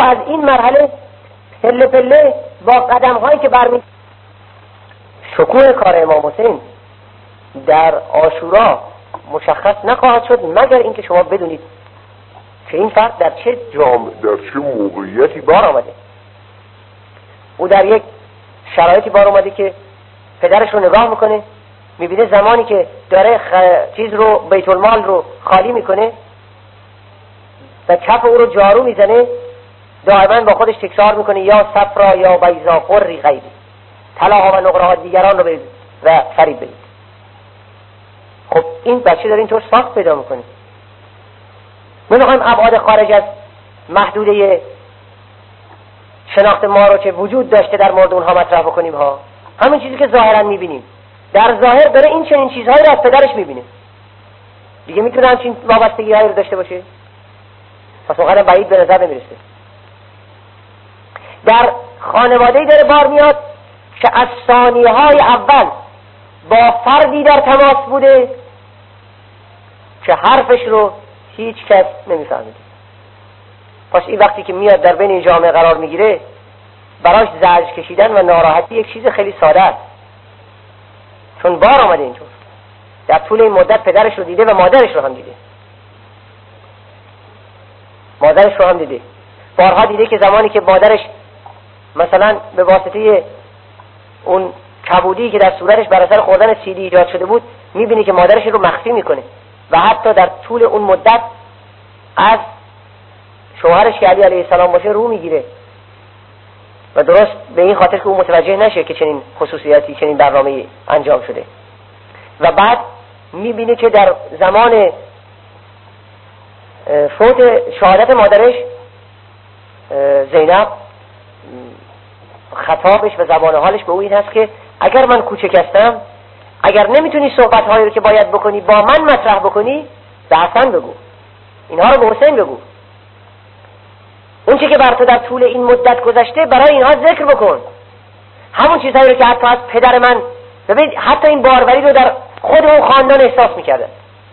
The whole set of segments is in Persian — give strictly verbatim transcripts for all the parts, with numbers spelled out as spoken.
از این مرحله پله پله با قدم هایی که برمی شکوه کار امام حسین در عاشورا مشخص نخواهد شد مگر اینکه شما بدونید که این فرد در چه جامعه در چه موقعیتی بار آمده. او در یک شرایطی بار آمده که پدرش رو نگاه میکنه، میبینه زمانی که داره خ... چیز رو بیت المال رو خالی میکنه و کف او رو جارو میزنه، دائما با خودش تکرار میکنه یا صفرا یا بیضا قری غیری، طلاها و نقره ها دیگران رو برید و فریب برید. خب این بچه داره اینطور ساخت پیدا میکنه. ما میخوایم ابعاد خارج از محدوده شناخت ما رو که وجود داشته در مورد اونها مطرح بکنیم ها. همین چیزی که ظاهرا میبینیم، در ظاهر داره این چنین چیزهایی رو از پدرش میبینه، دیگه میتونه همچین وابستگی هایی رو داشته باشه؟ پس اونقدر بعید به نظر نمیرسه. در خانواده‌ای داره بار میاد که از ثانیه های اول با فردی در تماس بوده که حرفش رو هیچ کس نمیفهمید. پس این وقتی که میاد در بین این جامعه قرار میگیره، براش زجر کشیدن و ناراحتی یک چیز خیلی ساده است، چون بار آمده اینطور. در طول این مدت پدرش رو دیده و مادرش رو هم دیده. مادرش رو هم دیده. بارها دیده که زمانی که مادرش مثلا به واسطه اون کبودی که در صورتش بر اثر خوردن سیدی ایجاد شده بود، میبینی که مادرش رو مخفی میکنه و حتی در طول اون مدت از شوهرش که علی علیه السلام باشه رو میگیره و درست به این خاطر که او متوجه نشه که چنین خصوصیتی چنین برنامه‌ای انجام شده. و بعد میبینه که در زمان فوت شهادت مادرش زینب خطابش و زبان حالش به او این هست که اگر من کوچک هستم، اگر نمیتونی صحبت‌هایی رو که باید بکنی با من مطرح بکنی، به حسن بگو، اینها رو به حسین بگو. اون چی که بر تو در طول این مدت گذشته برای اینها ذکر بکن. همون چیزهایی رو که حتی از پدر من، ببین حتی این باروری رو در خود اون خاندان احساس میکرده،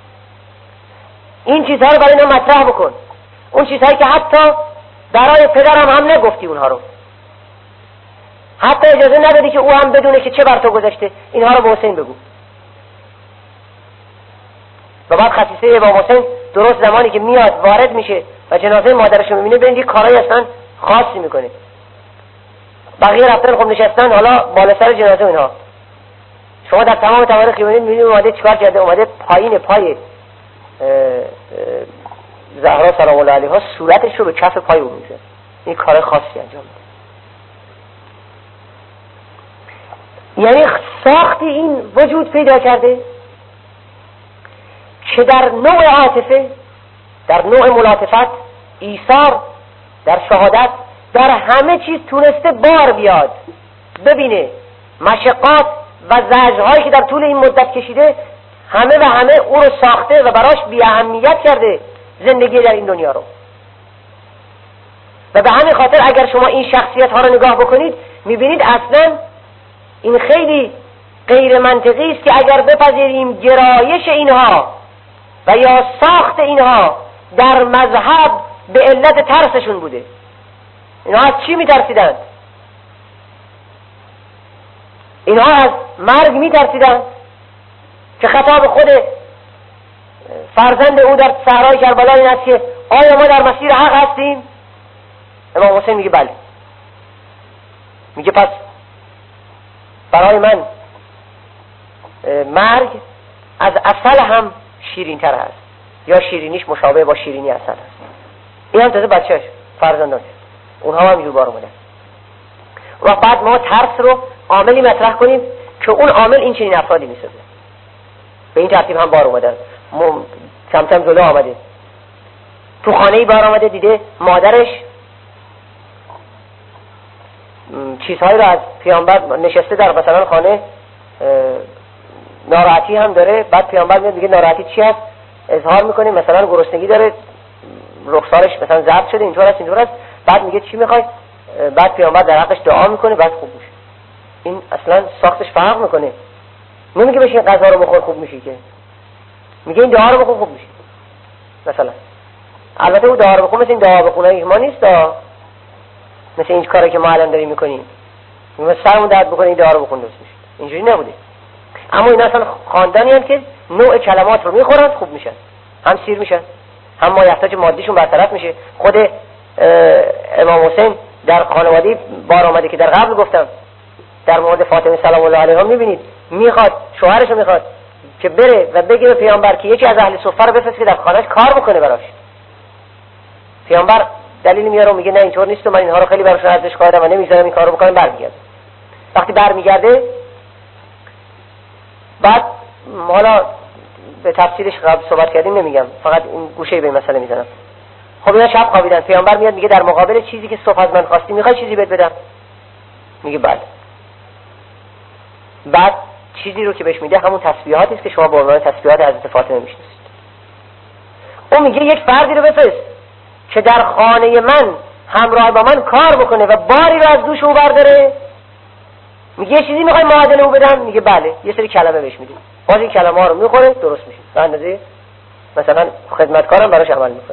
این چیزها رو برای اینا مطرح بکن. اون چیزهایی که حتی برای پدرم هم نگفتی اونها رو، حتی اجازه ندادی که او هم بدونه که چه بر تو گذشته، اینها رو به حسین بگو. و بعد خصیصه امام حسین درست زمانی که میاد وارد میشه و جنازه مادرش رو میبینه، ببین یه کارایی اصلا خاصی میکنه. بقیه رفتن خب نشستن حالا بالا سر جنازه اینها. شما در تمام تواریخ میبینید میبینید اومده چیکار کرده، اومده پایین پای زهرا سلام الله علیها صورتش رو به کف پای او میزنه. این کار خاصی انجام میده. یعنی ساختی این وجود پیدا کرده که در نوع عاطفه، در نوع ملاطفت، ایثار، در شهادت، در همه چیز تونسته بار بیاد، ببینه مشقات و زجرهایی که در طول این مدت کشیده همه و همه او رو ساخته و براش بی اهمیت کرده زندگی در این دنیا رو. و به همین خاطر اگر شما این شخصیت ها رو نگاه بکنید میبینید اصلا این خیلی غیر منطقی است که اگر بپذیریم گرایش اینها و یا ساخت اینها در مذهب به علت ترسشون بوده. اینها از چی میترسیدند؟ اینها از مرگ میترسیدند که خطاب خود فرزند او در صحرای کربلا این است که آیا ما در مسیر حق هستیم؟ امام حسین میگه بله. میگه پس برای من مرگ از عسل هم شیرین تر هست، یا شیرینیش مشابه با شیرینی عسل هست. این هم تازه بچهش فرزندانش، اونها هم اینجور بار اومدن. و بعد ما ترس رو عاملی مطرح کنیم که اون عامل این چنین افرادی میسازه. به این ترتیب هم بار اومدن. کم کم جلو آمده، تو خانه‌ای بار آمده، دیده مادرش چیزهایی رو از پیامبر نشسته در مثلا خانه، ناراحتی هم داره. بعد پیامبر میاد میگه ناراحتی چی هست؟ اظهار میکنه مثلا گرسنگی داره، رخسارش مثلا ضرب شده، اینطور است اینطور است. بعد میگه چی میخوای؟ بعد پیامبر در حقش دعا میکنه، بعد خوب میشه. این اصلا ساختش فرق میکنه. نمیگه بشین غذا رو بخور خوب میشی، که میگه این دعا رو بخور خوب میشی. مثلا البته او دعا رو بخور مثل این دعا بخونه ما نیست، مثل این کاری که ما الان داریم میکنیم، میگم سرمون درد بکنه این دارو بخون درست میشه. اینجوری نبوده. اما این اصلا خاندانی هستند که نوع کلمات رو میخورن خوب میشن، هم سیر میشن، هم مایحتاج مادیشون برطرف میشه. خود امام حسین در خانواده بار آمده که در قبل گفتم در مورد فاطمه سلام الله علیها میبینید میخواد شوهرش رو میخواد که بره و بگه به پیامبر که یکی از اهل صفه رو بفرست که در خانه‌اش کار بکنه براش. پیامبر دلیل میاره و میگه نه اینطور نیست و من اینها رو خیلی براشون ارزش قائلم و نمیذارم این کارو بکنم. برمیگرده. وقتی برمیگرده بعد حالا به تفصیلش قبل صحبت کردیم نمیگم، فقط این گوشه به مسئله میزنم. خب اینا شب خوابیدن. پیامبر میاد میگه در مقابل چیزی که صبح از من خواستی میخوای چیزی بهت بدم؟ میگه بله. بعد چیزی رو که بهش میده همون تسبیحاتی است که شما به عنوان تسبیحات حضرت فاطمه میشناسید. اون میگه یک فردی رو بفرست که در خانه من همراه با من کار بکنه و باری رو از دوش او برداره. میگه یه چیزی میخوای معادل او بدم؟ میگه بله. یه سری کلمه بهش میده، باز این کلمه ها رو میخوره درست میشه. به اندازه مثلا خدمتکارم براش عمل میکنه.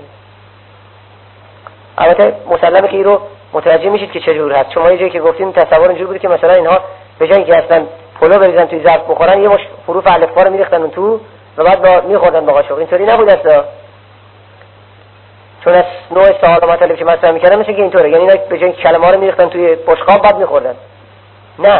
البته مسلمه که این رو متوجه میشید که چه جور هست. شما یه جایی که گفتیم تصور اینجوری بود که مثلا اینها به جای اینکه اصلا پلو بریزن توی ظرف بخورن یه مش حروف الفبا رو میریختن اون تو و بعد با میخوردن با قاشق. اینطوری نبود اصلا. چون از نوع سوال و مطالبی که مطرح میکردن مثل که اینطوره، یعنی اینا به جای اینکه کلمه رو میریختن توی بشقاب بعد میخوردن. نه،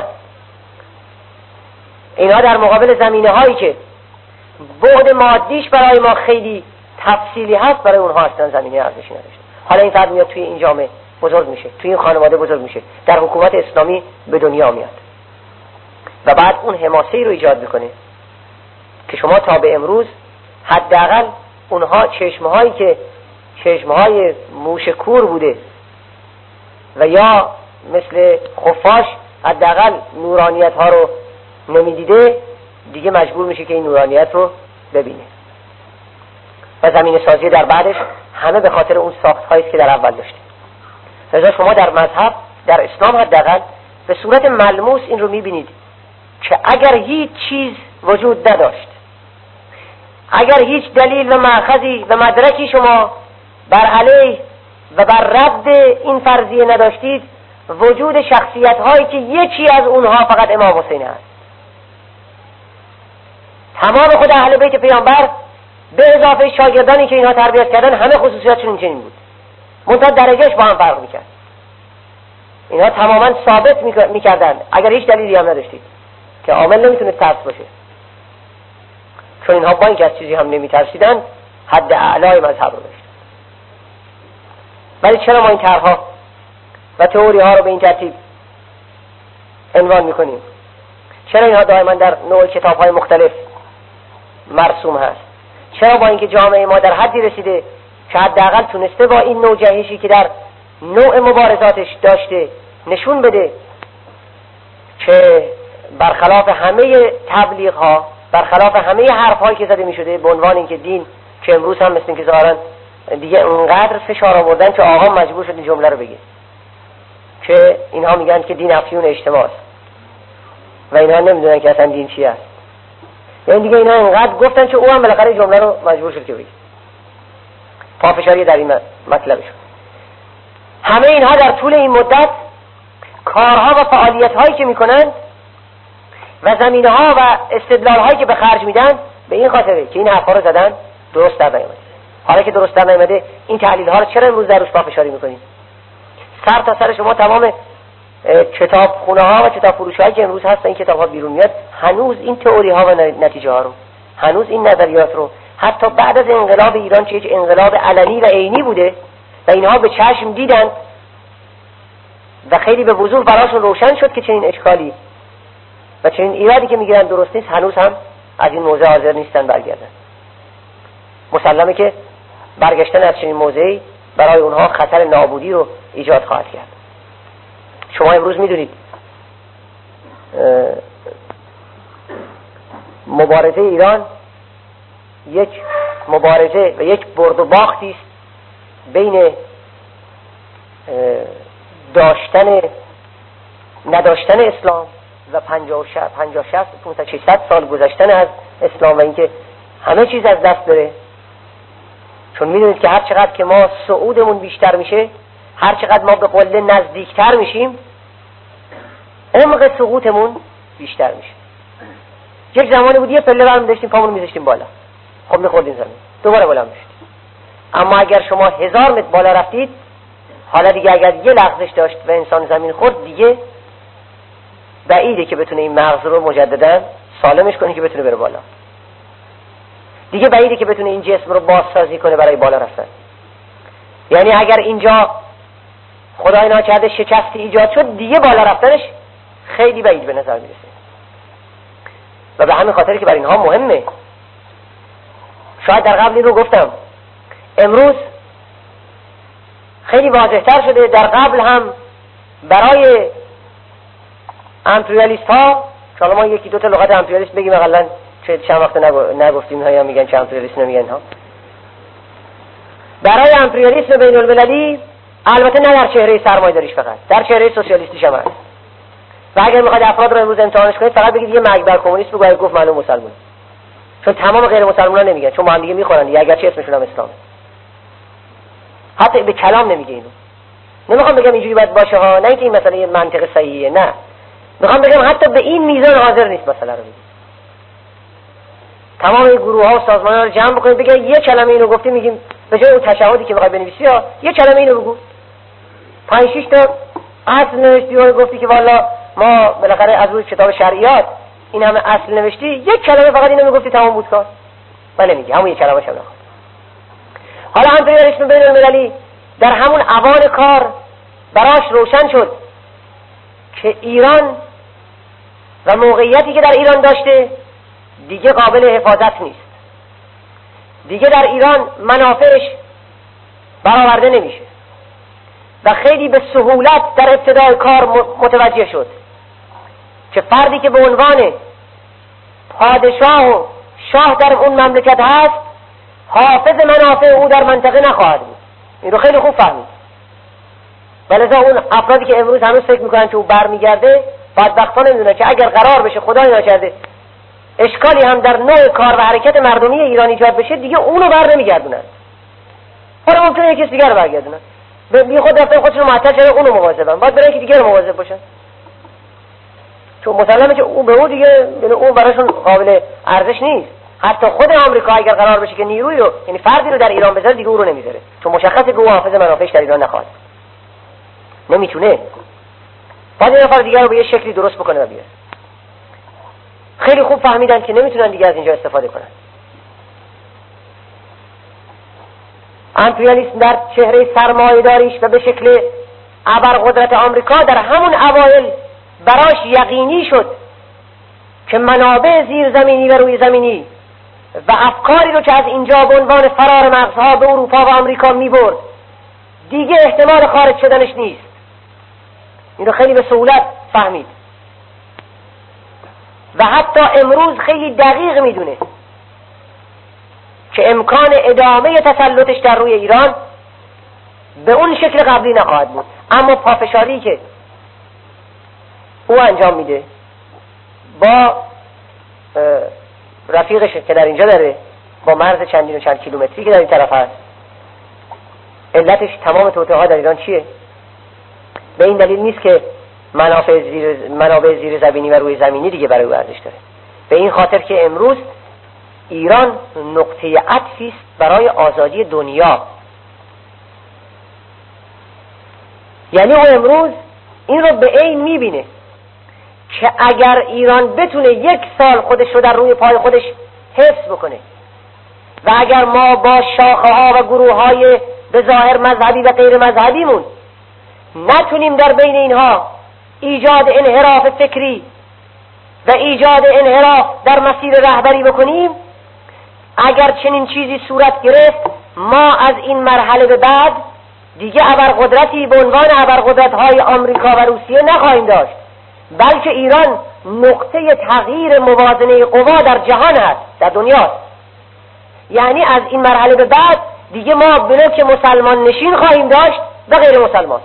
اینا در مقابل زمینه هایی که بعد مادیش برای ما خیلی تفصیلی هست برای اونها اصلا زمینه ارزشی نداشته. حالا این فرد میاد توی این جامعه بزرگ میشه، توی این خانواده بزرگ میشه، در حکومت اسلامی به دنیا میاد و بعد اون حماسه‌ای رو ایجاد میکنه که شما تا به امروز حداقل اونها چشمهایی که چشمهای موش کور بوده و یا مثل خفاش حداقل نورانیت ها رو نمیدیده، دیگه مجبور میشه که این نورانیت رو ببینه و زمین سازی در بعدش همه به خاطر اون ساخت هایی که در اول داشته. لذا شما در مذهب در اسلام حداقل به صورت ملموس این رو میبینید که اگر هیچ چیز وجود نداشت، اگر هیچ دلیل و مأخذی و مدرکی شما بر علیه و بر رد این فرضیه نداشتید، وجود شخصیت هایی که یکی از اونها فقط امام حسین است. تمام خود اهل بیت پیامبر به اضافه شاگردانی که اینها تربیت کردن همه خصوصیاتشون چنین بود، منتها درجهش با هم فرق میکرد. اینها تماما ثابت میکردن اگر هیچ دلیلی هم نداشتید که عامل نمیتونه ترس باشه، چون اینها با اینکه از چیزی هم نمیترسیدن حد اعلای مذهب رو داشتن. ولی چرا ما این طرحها و تئوری ها رو به این ترتیب عنوان میکنیم؟ چرا اینها دائما در نوع کتاب های مختلف مرسوم هست؟ چرا با اینکه جامعه ما در حدی رسیده که حداقل تونسته با این نوع جهشی که در نوع مبارزاتش داشته نشون بده که برخلاف همه تبلیغ ها، برخلاف همه حرف هایی که زده می شده به عنوان اینکه دین، که امروز هم مثل اینکه ظاهرا دیگه اونقدر فشار آوردن که آقا مجبور شد این جمله رو بگه که اینها میگن که دین افیون اجتماع است و اینها نمیدونن که اصلا دین چی است. یعنی دیگه اینها اینقدر گفتن که او هم بالاخره جمله رو مجبور شد که بگه. پافشاری در این مطلب شد. همه اینها در طول این مدت کارها و فعالیت هایی که میکنند و زمینه ها و استدلال هایی که به خرج میدن به این خاطره که این حرفا رو زدن درست در نیامده. حالا که درست در نیامده این تحلیل ها رو چرا امروز در روش پافشاری میکنید؟ سر تا سر شما تمام کتاب خونه ها و کتاب فروش هایی که امروز هست این کتاب ها بیرون میاد، هنوز این تئوری ها و نتیجه ها رو، هنوز این نظریات رو، حتی بعد از انقلاب ایران که یک انقلاب علنی و عینی بوده و اینها به چشم دیدن و خیلی به وضوح براشون روشن شد که چنین اشکالی و چنین ایرادی که میگیرن درست نیست، هنوز هم از این موضع حاضر نیستن برگردن. مسلمه که برگشتن از چنین موضعی برای اونها خطر نابودی رو ایجاد خواهد کرد. شما امروز میدونید مبارزه ایران یک مبارزه و یک برد و باختی است بین داشتن نداشتن اسلام و پنجاه شصت پانصد ششصد سال گذشتن از اسلام و اینکه همه چیز از دست بره. چون میدونید که هر چقدر که ما صعودمون بیشتر میشه هر چقدر ما به قله نزدیکتر میشیم عمق سقوطمون بیشتر میشه. یک زمانی بود یه پله برمی داشتیم پامون میذاشتیم بالا، خب میخوردیم زمین، دوباره بالا میشدیم. اما اگر شما هزار متر بالا رفتید، حالا دیگه اگر یه لغزش داشت و انسان زمین خورد، دیگه بعیده که بتونه این مغز رو مجددا سالمش کنه که بتونه بره بالا. دیگه بعیده که بتونه این جسم رو بازسازی کنه برای بالا رفتن. یعنی اگر اینجا خدای ناکرده شکستی ایجاد شد، دیگه بالا رفتنش خیلی بعید به نظر میرسه. و به همین خاطر که برای اینها مهمه. شاید در قبل این رو گفتم، امروز خیلی واضح‌تر شده. در قبل هم برای امپریالیست ها، شاید ما یکی دو تا لغت امپریالیست بگیم اقلا، چه چند وقت نگفتیم ها، یا میگن چه امپریالیست نمیگن ها. برای امپریالیسم بین المللی، البته نه در چهره سرمایه‌داریش، فقط در چهره سوسیالیستیش هم هست. و اگر میخواید افراد رو امروز امتحانش کنید، فقط بگید یه مرگ بر کمونیست بگو، گفت معلوم مسلمان. چون تمام غیر مسلمان‌ها نمیگن، چون با هم دیگه میخورن دیگه، اگرچه اسمشون هم اسلامه. حتی به کلام نمیگه اینو. نمیخوام بگم اینجوری باید باشه ها، نه اینکه این مسئله یه منطق صحیحه، نه. میخوام بگم حتی به این میزان حاضر نیست مسئله رو بگه. تمام این گروه‌ها و سازمان‌ها رو جمع بکنید بگید یه کلمه اینو گفتی، میگیم به جای اون تشهدی که میخوای بنویسی ها، یه کلمه اینو بگو. پنج شش تا اصل نوشتی و گفتی که والا ما بالاخره از روی کتاب شریعت این همه اصل نوشتی، یک کلمه فقط اینو میگفتی تمام بود کار. من نمیگم همون یک کلمه شو نخواد. حالا امپریالیسم بین المللی در همون اوان کار براش روشن شد که ایران و موقعیتی که در ایران داشته دیگه قابل حفاظت نیست. دیگه در ایران منافعش برآورده نمیشه و خیلی به سهولت در ابتدای کار متوجه شد که فردی که به عنوان پادشاه و شاه در اون مملکت هست، حافظ منافع او در منطقه نخواهد بود. این رو خیلی خوب فهمید. ولذا اون افرادی که امروز هنوز فکر میکنن که او برمیگرده، بدبختانه نمیدونن که اگر قرار بشه خدای ناکرده اشکالی هم در نوع کار و حرکت مردمی ایران ایجاد بشه، دیگه اونو بر نمیگردونن. حالا ممکنه یکی دیگر رو برگردونن. بی خود رفتن خودشون رو معطل شدن، اونو مواظبن. باید برن که دیگه رو مواظب باشن. چون مسلمه که اون به اون دیگه، یعنی اون براشون قابل ارزش نیست. حتی خود آمریکا اگر قرار بشه که نیروی رو، یعنی فردی رو در ایران بذاره، دیگه اون رو نمیذاره. چون مشخصه که او حافظ منافعش در ایران نخواهد. نمیتونه. باید یه نفر دیگه رو به یه شکلی درست بکنه و بیاره. خیلی خوب فهمیدن که نمیتونن دیگه از اینجا استفاده کنن. امپریالیسم در چهره سرمایه‌داریش و به شکل ابرقدرت آمریکا در همون اوایل براش یقینی شد که منابع زیرزمینی و روی زمینی و افکاری رو که از اینجا به عنوان فرار مغزها به اروپا و آمریکا میبرد دیگه احتمال خارج شدنش نیست. این رو خیلی به سهولت فهمید و حتی امروز خیلی دقیق میدونه که امکان ادامه تسلطش در روی ایران به اون شکل قبلی نخواهد بود. اما پافشاری که او انجام میده با رفیقش که در اینجا داره، با مرز چندین و چند کیلومتری که در این طرف هست، علتش تمام توطئه‌ها در ایران چیه؟ به این دلیل نیست که منافع زیر منابع زیر زمینی و روی زمینی دیگه برای او ارزش داره. به این خاطر که امروز ایران نقطه عطفی است برای آزادی دنیا. یعنی او امروز این رو به عین میبینه که اگر ایران بتونه یک سال خودش رو در روی پای خودش حفظ بکنه و اگر ما با شاخه ها و گروه های به ظاهر مذهبی و غیر مذهبیمون نتونیم در بین اینها ایجاد انحراف فکری و ایجاد انحراف در مسیر رهبری بکنیم، اگر چنین چیزی صورت گرفت، ما از این مرحله به بعد دیگه ابرقدرتی به عنوان ابرقدرت‌های آمریکا و روسیه نخواهیم داشت، بلکه ایران نقطه تغییر موازنه قوا در جهان هست، در دنیا. یعنی از این مرحله به بعد دیگه ما بلوک مسلمان نشین خواهیم داشت و غیر مسلمان.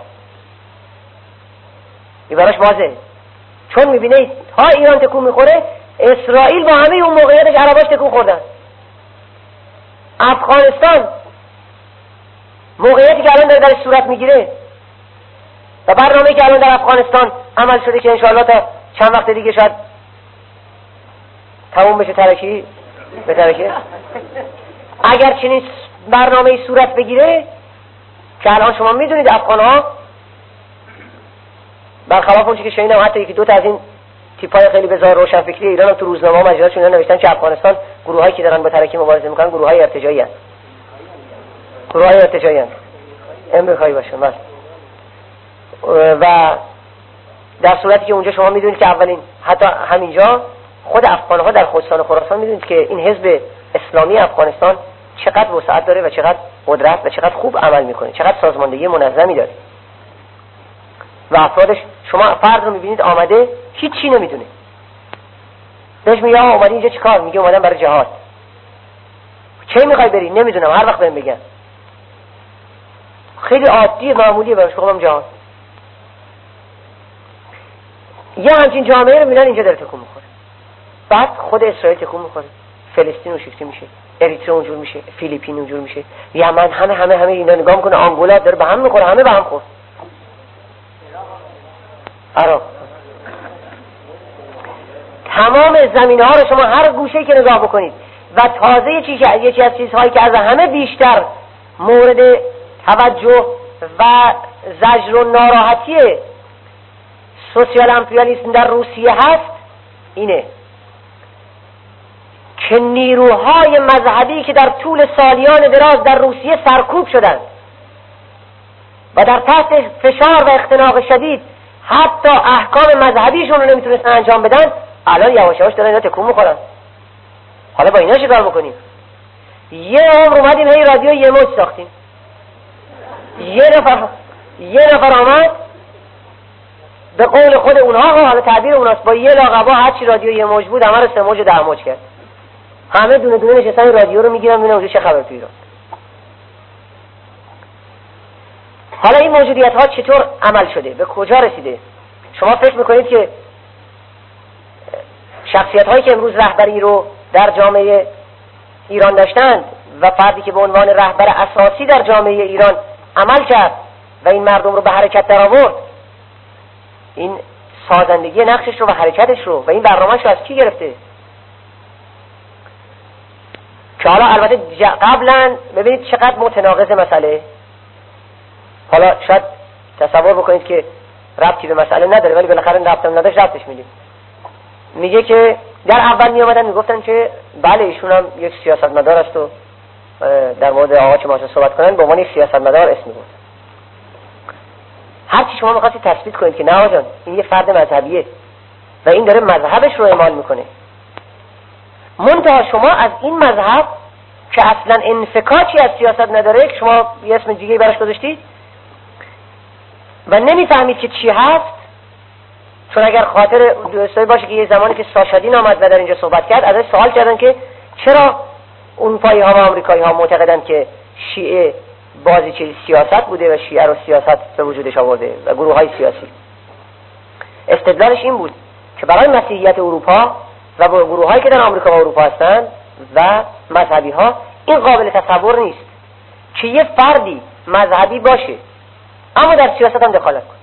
این براش واضحه، چون میبینید تا ایران تکون میخوره، اسرائیل با همه اون موقعیتش عرباش تکون خوردن. افغانستان موقعیتی که الان داره درش صورت میگیره و برنامه‌ای که الان در افغانستان عمل شده که انشاءالله تا چند وقت دیگه شاید تموم بشه ترکی به ترکی، اگر چنین برنامه‌ای صورت بگیره که الان شما میدونید افغان‌ها برخلاف اون چیزی که شنیدم حتی یکی دو تا از این تیپای خیلی بزار روشنفکری ایران هم تو روزنامه و مجلاتشون نوشتن که افغانستان گروهایی که دارن با ترکی مبارزه میکنن گروه‌های ارتجاعی هستند، گروه‌های ارتجاعی هستند امریکایی باشن بس. و در صورتی که اونجا شما میدونید که اولین حتی همینجا خود افغان‌ها در خوزستان و خراسان میدونید که این حزب اسلامی افغانستان چقدر وسعت داره و چقدر قدرت و چقدر خوب عمل میکنه، چقدر سازماندهی منظمی داره و افرادش. شما فرد رو میبینید آمده هیچ چی نمیدونه، بهش میگه اومدی اینجا چیکار؟ میگه اومدم برای جهاد. چه میخوای بری؟ نمیدونم، هر وقت بهم بگن. خیلی عادی معمولیه براش، میگم جهاد. یه همچین جامعه رو میبینن اینجا داره تکون میخوره، بعد خود اسرائیل تکون میخوره، فلسطین اونجوری میشه، اریتره اونجور میشه، فیلیپین اونجور میشه، یمن، همه همه همه اینا نگاه میکنه، آنگولا داره به هم میخوره، همه به هم خورد. عراق، تمام زمینه ها رو شما هر گوشه‌ای که نگاه بکنید و تازه یه چیزی یکی از چیزهایی که از همه بیشتر مورد توجه و زجر و ناراحتی سوسیال امپریالیسم در روسیه هست اینه که نیروهای مذهبی که در طول سالیان دراز در روسیه سرکوب شدند و در تحت فشار و اختناق شدید حتی احکام مذهبیشون رو نمیتونستن انجام بدن، الان یواش یواش دارن اینا تکون میخورن. حالا با اینا چیکار بکنیم؟ یه عمر اومدیم هی رادیو یه موج ساختیم، یه نفر یه نفر آمد به قول خود اونها، حالا تعبیر اوناست، با یه لاغبا هر چی رادیو یه موج بود همه رو سه موج و ده موج کرد. همه دونه دونه نشستن رادیو رو میگیرن ببینن اونجا چه خبر تو ایران. حالا این موجودیت ها چطور عمل شده؟ به کجا رسیده؟ شما فکر میکنید که شخصیت هایی که امروز رهبری رو در جامعه ایران داشتند و فردی که به عنوان رهبر اساسی در جامعه ایران عمل کرد و این مردم رو به حرکت در آورد، این سازندگی نقشش رو و حرکتش رو و این برنامه‌اش رو از کی گرفته؟ که حالا البته قبلا ببینید چقدر متناقض مسئله. حالا شاید تصور بکنید که ربطی به مسئله نداره ولی بالاخره ربط هم نداشت ربطش میدیم. میگه که در اول می اومدن میگفتن که بله ایشون هم یک سیاستمدار است و در مورد آقا چه ماشه صحبت کنن به عنوان یک سیاستمدار اسم میبرد. هر چی شما می‌خواستید تثبیت کنید که نه آقا جان این یه فرد مذهبیه و این داره مذهبش رو اعمال میکنه، منتها شما از این مذهب که اصلا انفکاکی از سیاست نداره که شما یه اسم دیگه براش گذاشتید و نمیفهمید که چی هست. چون اگر خاطر دوستایی باشه که یه زمانی که ساشادین آمد و در اینجا صحبت کرد ازش سوال کردن که چرا اون پایی ها و آمریکایی ها معتقدن که شیعه بازی چه سیاست بوده و شیعه رو سیاست به وجودش آورده و گروه های سیاسی. استدلالش این بود که برای مسیحیت اروپا و گروه هایی که در آمریکا و اروپا هستند و مذهبی ها این قابل تصور نیست که یه فردی مذهبی باشه اما در سیاست هم دخالت کنه،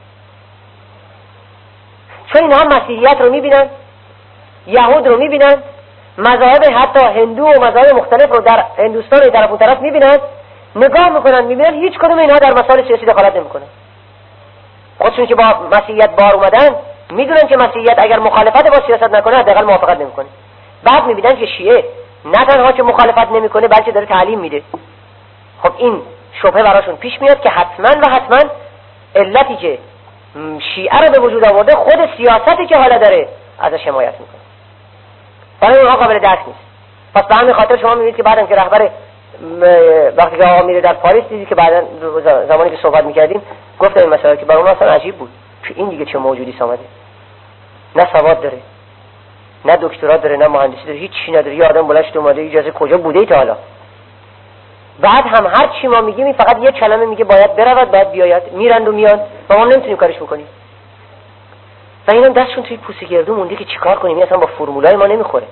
چون اینها مسیحیت رو میبینن، یهود رو میبینن، مذاهب حتی هندو و مذاهب مختلف رو در هندوستان و طرف اون طرف میبینن، نگاه میکنن میبینن هیچ کدوم اینها در مسائل سیاسی دخالت نمیکنن. خودشون که با مسیحیت بار اومدن میدونن که مسیحیت اگر مخالفت با سیاست نکنه حداقل موافقت نمیکنه. بعد میبینن که شیعه نه تنها که مخالفت نمیکنه بلکه داره تعلیم میده. خب این شبهه براشون پیش میاد که حتما و حتما علتی که شیعه رو به وجود آورده خود سیاستی که حالا داره ازش حمایت میکنه. برای اونها قابل درک نیست. پس به همین خاطر شما میبینید که بعدم که رهبر وقتی که آقا میره در پاریس دیدی که بعدا زمانی که صحبت میکردیم گفت این مسئله که برای اون اصلا عجیب بود که این دیگه چه موجودی آمده، نه سواد داره نه دکترا داره نه مهندسی داره، هیچ چی نداره، یه آدم بلند شده اومده اجازه کجا بوده ای تا حالا. بعد هم هر چی ما میگیم این فقط یه کلمه میگه باید برود باید بیاید، میرند و میان و ما نمیتونیم کارش بکنیم و اینم دستشون توی پوست گردو مونده که چیکار کنیم، این اصلا با فرمولای ما نمیخوره.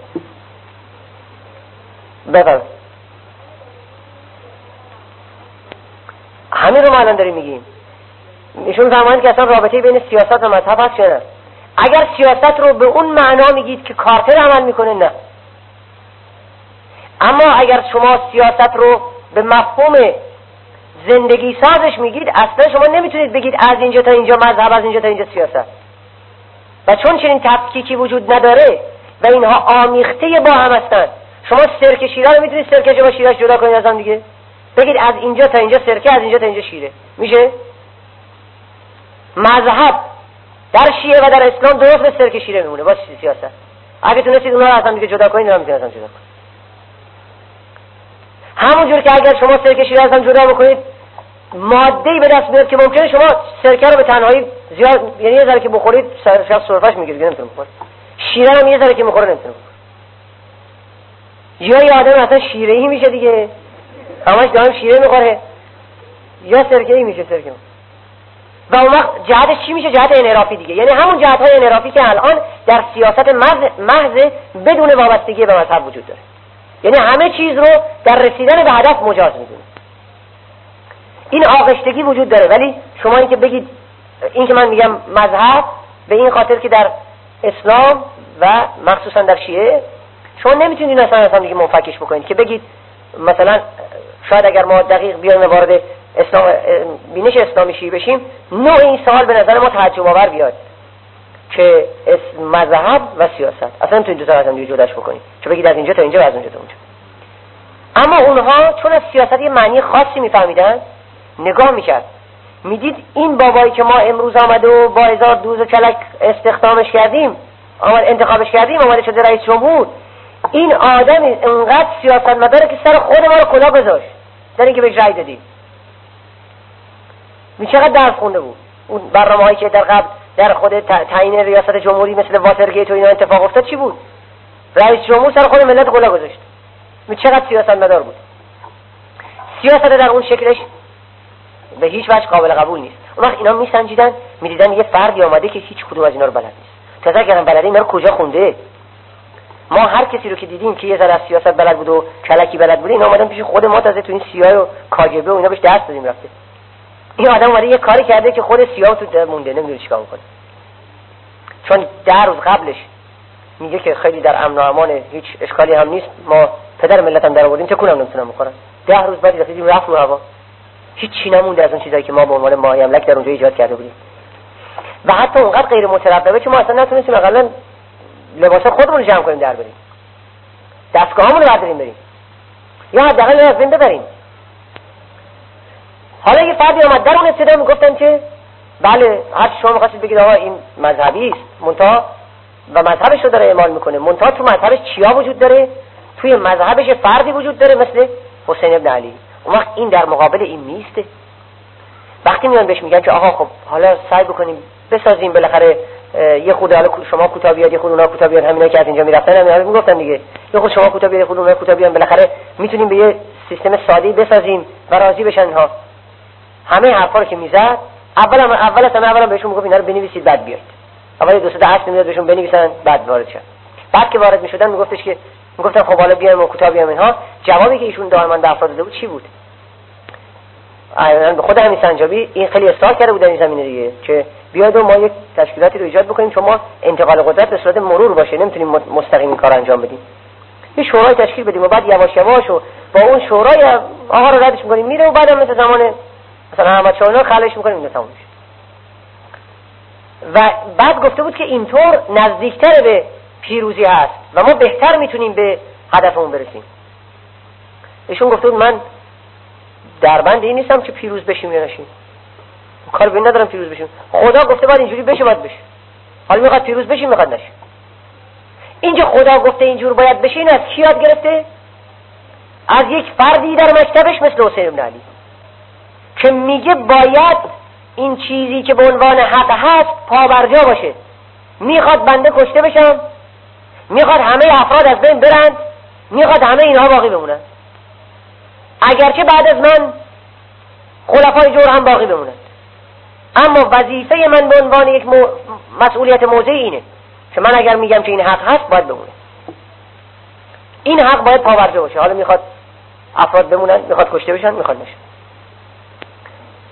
بفرمایید. همین رو ما الان داریم میگیم. ایشون فرمایند که اصلا رابطه بین سیاست و مذهب هست یا نه؟ اگر سیاست رو به اون معنا میگید که کارتر عمل میکنه، نه. اما اگر شما سیاست رو به مفهوم زندگی سازش میگید، اصلا شما نمیتونید بگید از اینجا تا اینجا مذهب، از اینجا تا اینجا سیاست. و چون چنین تفکیکی وجود نداره و اینها آمیخته با هم هستند، شما سرکه شیره رو میتونید سرکه با شیرهش جدا کنید از هم دیگه؟ بگید از اینجا تا اینجا سرکه، از اینجا تا اینجا شیره، میشه؟ مذهب در شیعه و در اسلام درست به سرکه شیره میمونه با سیاست. اگه تونستید اونها رو از هم دیگه جدا کنید، هم میتونید از هم جدا کنید. همونجور که اگر شما سرکه شیره از هم جدا بکنید، ماده‌ای به دست میاد که ممکنه شما سرکه رو به تنهایی زیاد، یعنی یه ذره که بخورید شب سرفش میگیره، نمیتونه بخوره. شیره هم یه ذره که میخوره نمیتونه بخوره. یا یه آدم اصلا شیره‌ای میشه دیگه، همش دارم شیره میخوره، یا سرکه‌ای میشه سرکه. و اون وقت جهتش چی میشه؟ جهت انحرافی دیگه، یعنی همون جهت‌های انحرافی که الان در سیاست محض بدون وابستگی به مذهب وجود داره. یعنی همه چیز رو در رسیدن به هدف مجاز میدونه. این آغشتگی وجود داره. ولی شما این که بگید، این که من میگم مذهب به این خاطر که در اسلام و مخصوصا در شیعه شما نمیتونید اصلا اصلا دیگه منفکش بکنید که بگید مثلا شاید اگر ما دقیق بیایم وارد اسلام بینش اسلامی شیعه بشیم، نوع این سوال به نظر ما تعجب آور بیاد که مذهب و سیاست اصلا تو این دو تا از هم دیگه جداش بکنید، چون بگید از اینجا تا اینجا و از اونجا تا اونجا. اما اونها چون از سیاست یه معنی خاصی میفهمیدن، نگاه میکرد میدید این بابایی که ما امروز آمده و با هزار دوز و کلک استخدامش کردیم، آمد انتخابش کردیم، آمده شده رئیس جمهور، این آدم انقدر سیاست مداره که سر خود ما رو کلا گذاشت در اینکه بهش رأی دادیم. می چقدر درس خونده بود. اون برنامه‌هایی که در قبل در خود تعیین ریاست جمهوری مثل واترگیت و اینا اتفاق افتاد چی بود؟ رئیس جمهور سر خود ملت کلا گذاشت. می چقدر سیاست مدار بود. سیاست در اون شکلش به هیچ وجه قابل قبول نیست. اون وقت اینا میسنجیدن، میدیدن یه فردی آمده که هیچ کدوم از اینا رو بلد نیست. تازه اگرم بلده اینا رو کجا خونده؟ ما هر کسی رو که دیدیم که یه ذره از سیاست بلد بود و کلکی بلد بود، اینا اومدن پیش خود ما، تازه تو این سیاه و کاجبه و اینا بهش دست دادیم رفته. این آدم اومده یه کاری کرده که خود سیاه تو مونده، نمیدونه چیکار میکنه. چون در روز قبلش میگه که خیلی در امن و امان، هیچ اشکالی هم نیست، ما پدر ملتم در آوردیم، تکونم نمیتونم بخورم. ده روز بعد رسیدیم رفت رو هوا، هیچ چی نمونده از اون چیزایی که ما به عنوان ماهی املک در اونجا ایجاد کرده بودیم. و حتی اونقدر غیر مترقبه که ما اصلا نتونستیم اقلا لباسا خودمون رو جمع کنیم در بریم، دستگاهامون رو برداریم بریم، یا حداقل از بین ببریم. حالا یه فردی اومد در اون ابتدا میگفتن که بله هر شما می‌خواستید بگید آقا این مذهبی است، منتها و مذهبش رو داره اعمال میکنه، منتها تو مذهبش چیا وجود داره؟ توی مذهبش فردی وجود داره مثل حسین ابن علی. اون وقت این در مقابل این نیسته. وقتی میان بهش میگن که آقا خب حالا سعی بکنیم بسازیم بالاخره یه خود، حالا شما کوتاه بیاد یه خود اونا کوتاه بیاد، همینا که از اینجا میرفتن همینا میگفتن دیگه، یه خود شما کوتاه بیاد یه خود اونا کوتاه بیان، بالاخره میتونیم به یه سیستم ساده‌ای بسازیم و راضی بشن ها. همه حرفا رو که میزد، اولا اول اصلا اولا بهشون میگفت اینا رو بنویسید بعد بیاید. اول دو سه تا اصل میاد بهشون بنویسن بعد وارد شن. بعد که وارد میشدن میگفتش که میگفتن خب حالا بیایم و کوتاه بیایم اینها. جوابی که ایشون دائما به افراد داده بود چی بود؟ به خود همین سنجابی این خیلی اصرار کرده بود در این زمینه دیگه که بیاید و ما یک تشکیلاتی رو ایجاد بکنیم چون ما انتقال قدرت به صورت مرور باشه، نمیتونیم مستقیم این کار انجام بدیم. یه شورای تشکیل بدیم و بعد یواش یواش و با اون شورای آها رو ردش می‌کنیم میره و بعدم مثل زمان مثلا احمد شاه خلش می‌کنیم اینا تموم میشه. و بعد گفته بود که اینطور نزدیکتر به پیروزی هست و ما بهتر میتونیم به هدفمون برسیم. ایشون گفته بود من در بند این نیستم که پیروز بشیم یا نشیم، کار به این ندارم پیروز بشیم، خدا گفته باید اینجوری بشه باید بشه، حالا میخواد پیروز بشیم میخواد نشیم. اینجا خدا گفته اینجور باید بشه، این از کی یاد گرفته؟ از یک فردی در مکتبش مثل حسین بن علی که میگه باید این چیزی که به عنوان حق هست پابرجا باشه. میخواد بنده کشته بشم، میخواد همه افراد از بین برند، میخواد همه اینها باقی بمونن، اگرچه بعد از من خلفای جور هم باقی بمونن، اما وظیفه من به عنوان یک مو... مسئولیت موضعی اینه که من اگر میگم که این حق هست باید بمونه، این حق باید پابرجا باشه. حالا میخواد افراد بمونن، میخواد کشته بشن، میخواد نشن.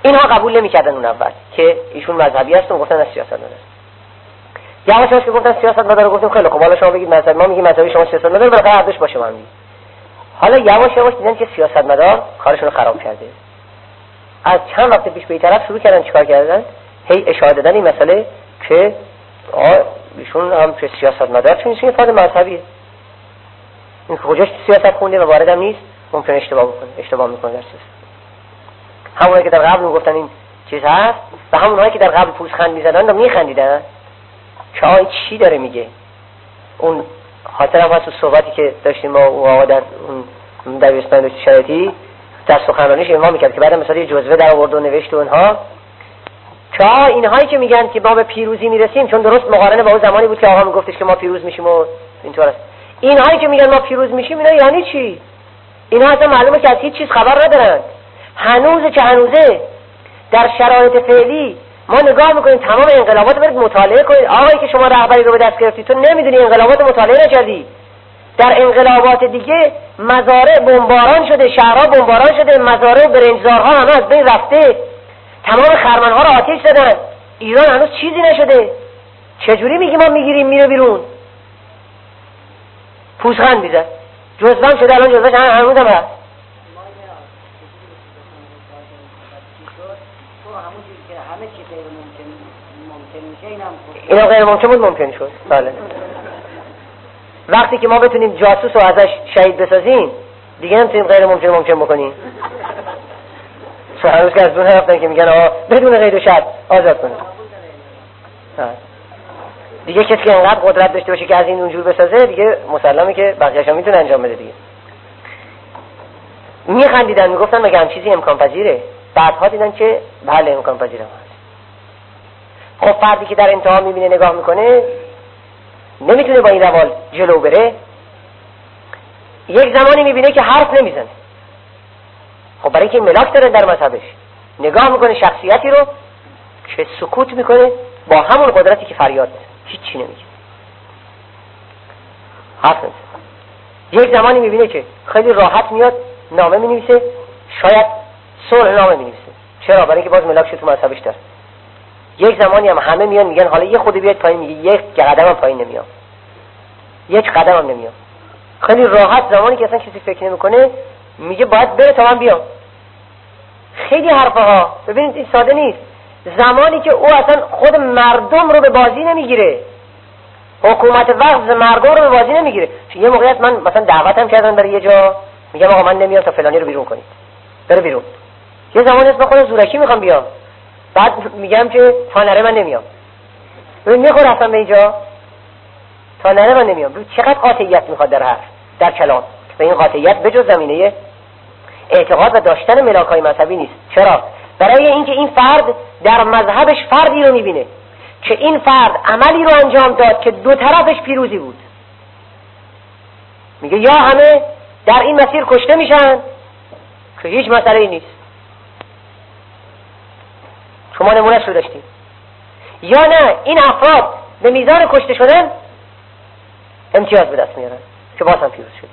اینها قبول نمی‌کردن اون اول که ایشون مذهبی هست و گفتن از سیاست مدار. یواش یواش که گفتن سیاست مدار، گفتیم خیلی خب حالا شما بگید مذهبی، ما میگیم مذهبی، شما سیاست مدار، بالاخره حدش باشه با هم دیگه. حالا یواش یواش دیدن که سیاست مدار کارشون رو خراب کرده. از چند وقت پیش به این طرف شروع کردن چیکار کردن؟ هی اشاره دادن این مسئله که ایشون هم که سیاست مدار چون این فرد مذهبیه. این کجاش سیاست خونده و واردم نیست، ممکن اشتباه بکنه، اشتباه میکنه در سیاست. همونایی که در قبل میگفتن این چیز هست و همونایی که در قبل پوزخند میزدن و میخندیدن که آقا چی داره میگه. اون خاطرم هست صحبتی که داشتیم ما و آقا در اون دبیرستان شرایطی در سخنرانیش امام میکرد که بعد مثلا یه جزوه در آورد و نوشت و اینها که اینهایی که میگن که ما به پیروزی میرسیم، چون درست مقارنه با اون زمانی بود که آقا میگفتش که ما پیروز میشیم و اینطور است، اینهایی که میگن ما پیروز میشیم اینا یعنی چی؟ اینا اصلا معلومه که از هیچ چیز خبر ندارن. هنوز که هنوزه در شرایط فعلی ما نگاه میکنیم تمام انقلابات برید مطالعه کنید. آقایی که شما رهبری رو به دست گرفتی تو نمیدونی انقلابات مطالعه نکردی. در انقلابات دیگه مزارع بمباران شده، شهرها بمباران شده، مزارع و برنجزارها همه از بین رفته، تمام خرمنها رو آتش زدن. ایران هنوز چیزی نشده. چجوری میگی ما میگیریم میره بیرون؟ پوزخند میزد. جزوه شده الان جزوهش هنوز هم هست. اینا غیر ممکن بود ممکن شد. بله. وقتی که ما بتونیم جاسوس رو ازش شهید بسازیم دیگه نمیتونیم غیر ممکن ممکن بکنیم. چون هنوز که از دون رفتن که میگن آقا بدون قید و شرط آزاد کنیم. دیگه کسی که انقدر قدرت داشته باشه که از این اونجور بسازه دیگه مسلمه که بقیه‌اش هم میتونه انجام بده دیگه. میخندیدن میگفتن مگه هم چیزی امکان پذیره؟ بعدها دیدن که بله امکان پذیره هست. خب فردی که در انتها میبینه نگاه میکنه نمیتونه با این روال جلو بره، یک زمانی میبینه که حرف نمیزنه. خب برای اینکه ملاک داره در مذهبش، نگاه میکنه شخصیتی رو که سکوت میکنه با همون قدرتی که فریاد میزنه، هیچی نمیگه، حرف نمیزنه. یک زمانی میبینه که خیلی راحت میاد نامه مینویسه، شاید صلح نامه مینویسه. چرا؟ برای اینکه باز ملاک شو تو مذهبش داره. یک زمانی هم همه میان میگن حالا یه خودی بیاد پایین، میگه یک قدم هم پایین نمیام، یک قدم هم نمیام. خیلی راحت زمانی که اصلا کسی فکر نمیکنه میگه باید بره تا من بیام. خیلی حرفها ببینید این ساده نیست. زمانی که او اصلا خود مردم رو به بازی نمیگیره، حکومت وقت مردم رو به بازی نمیگیره. یه موقعیت من مثلا دعوتم کردن برای یه جا، میگم آقا من نمیام تا فلانی رو بیرون کنید، بره بیرون. یه زمانی است من خودم زورکی میخوام بیام، بعد میگم که تا نره من نمیام. ببین میخوره اصلا به اینجا تا نره من نمیام. چقدر قاطعیت میخواد در حرف، در کلام. و این قاطعیت به جز زمینه اعتقاد و داشتن ملاک‌های مذهبی نیست. چرا؟ برای اینکه این فرد در مذهبش فردی رو میبینه که این فرد عملی رو انجام داد که دو طرفش پیروزی بود. میگه یا همه در این مسیر کشته میشن که هیچ مسئله‌ای نیست، شما نمونهش رو داشتیم، یا نه این افراد به میزان کشته شدن امتیاز به دست میارن که باز هم پیروز شد.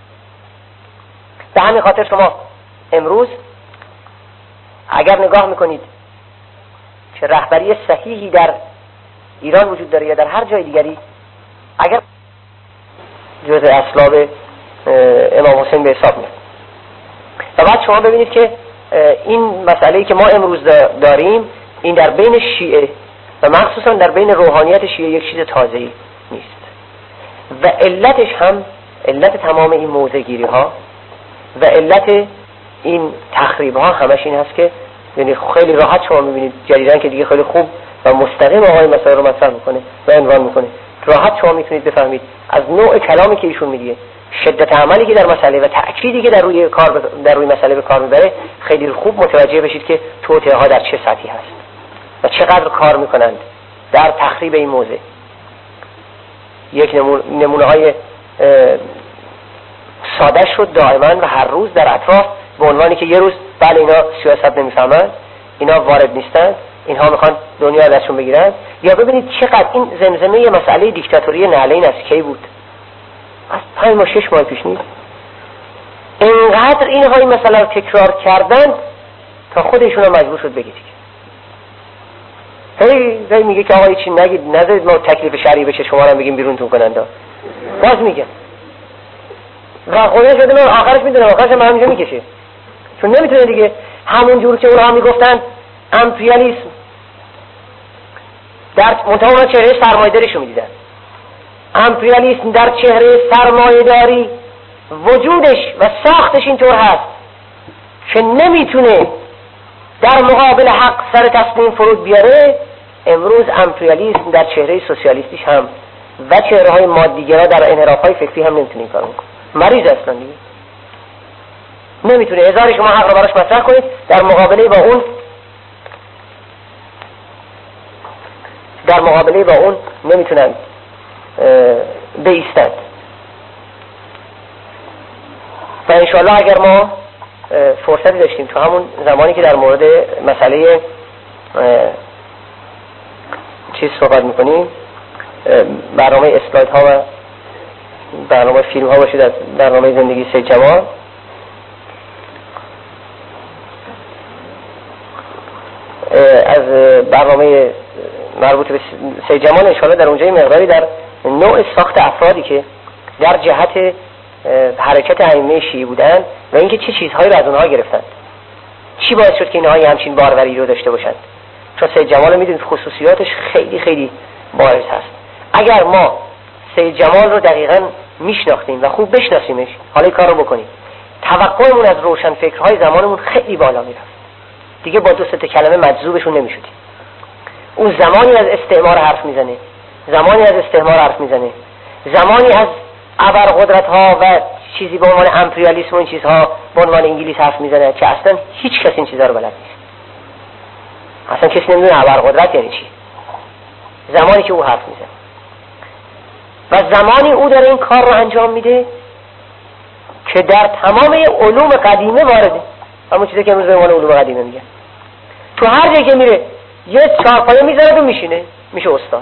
به همین خاطر شما امروز اگر نگاه میکنید که رهبری صحیحی در ایران وجود داره یا در هر جای دیگری، اگر جزء اسلاب امام حسین به حساب میاد و بعد شما ببینید که این مسئله‌ای که ما امروز داریم این در بین شیعه و مخصوصا در بین روحانیت شیعه یک چیز تازه‌ای نیست و علتش هم علت تمام این موضع‌گیری ها و علت این تخریب ها همش این هست که یعنی خیلی راحت شما میبینید جدیدن که دیگه خیلی خوب و مستقیم آقای مسائل رو مطرح میکنه و عنوان میکنه، راحت شما میتونید بفهمید از نوع کلامی که ایشون میگه، شدت عملی که در مسئله و تأکیدی که در روی کار در روی مسئله به کار میبره، خیلی خوب متوجه بشید که توطئه ها در چه سطحی هست و چقدر کار میکنند در تخریب این موضوع. یک نمونه های ساده شد دائما و هر روز در اطراف به عنوانی که یه روز بله اینا سیاست نمیفهمند، اینا وارد نیستند، اینها میخوان دنیا ازشون بگیرن. یا ببینید چقدر این زمزمه مسئله دیکتاتوری نعلین از کی بود؟ از پنج ماه شش ماه پیش نیست. اینقدر اینها این مسئله رو تکرار کردن تا خودشون هم مجبور شد بگید. هی هی میگه که آقا چی نگید، نذارید ما تکلیف شرعی بشه شما رو بگیم بیرونتون کننده. باز میگه و خدا شده من آخرش میدونم آخرش من همینجا میکشه، چون نمیتونه دیگه. همون جور که اونها میگفتن امپریالیسم در منتها اونا چهره سرمایه‌داریشو میدیدن. امپریالیسم در چهره سرمایه‌داری وجودش و ساختش اینطور هست که نمیتونه در مقابل حق سر تصمیم فرود بیاره. امروز امپریالیسم در چهره سوسیالیستیش هم و چهره های مادیگرا در انحراف های فکری هم نمیتونه این کارو کنه. مریض اصلا دیگه نمیتونه. هزار شما حق رو براش مطرح کنید، در مقابله با اون در مقابله با اون نمیتونن بایستند. و انشاءالله اگر ما فرصتی داشتیم تو همون زمانی که در مورد مسئله چیز صحبت میکنیم، برنامه اسلاید ها و برنامه فیلم ها باشید از برنامه زندگی سید جمال، از برنامه مربوط به سید جمال انشاءالله در اونجای مقداری در نوع ساخت افرادی که در جهت حرکت ائمه شیعی بودن و اینکه چه چیزهایی رو از اونها گرفتند، چی باعث شد که اینها همچین باروری رو داشته باشند. چون سید جمال رو میدونید خصوصیاتش خیلی خیلی بارز هست. اگر ما سید جمال رو دقیقاً میشناختیم و خوب بشناسیمش، حالا کار رو بکنیم، توقعمون از روشن فکرهای زمانمون خیلی بالا میرفت. دیگه با دو سه تا کلمه مجذوبشون نمیشدیم. اون زمانی از استعمار حرف میزنه، زمانی از استعمار حرف میزنه، زمانی از ابرقدرت ها و چیزی به عنوان امپریالیسم و این چیزها به عنوان انگلیس حرف میزنه که اصلا هیچ کس این چیزا رو بلد نیست. اصلا کسی نمیدونه ابرقدرت یعنی چی. زمانی که او حرف میزنه و زمانی او داره این کار رو انجام میده که در تمام علوم قدیمه وارده. همون چیزی که امروز به عنوان علوم قدیمه میگن. تو هر جایی که میره یه چهارپایه میذاره و میشینه، میشه استاد.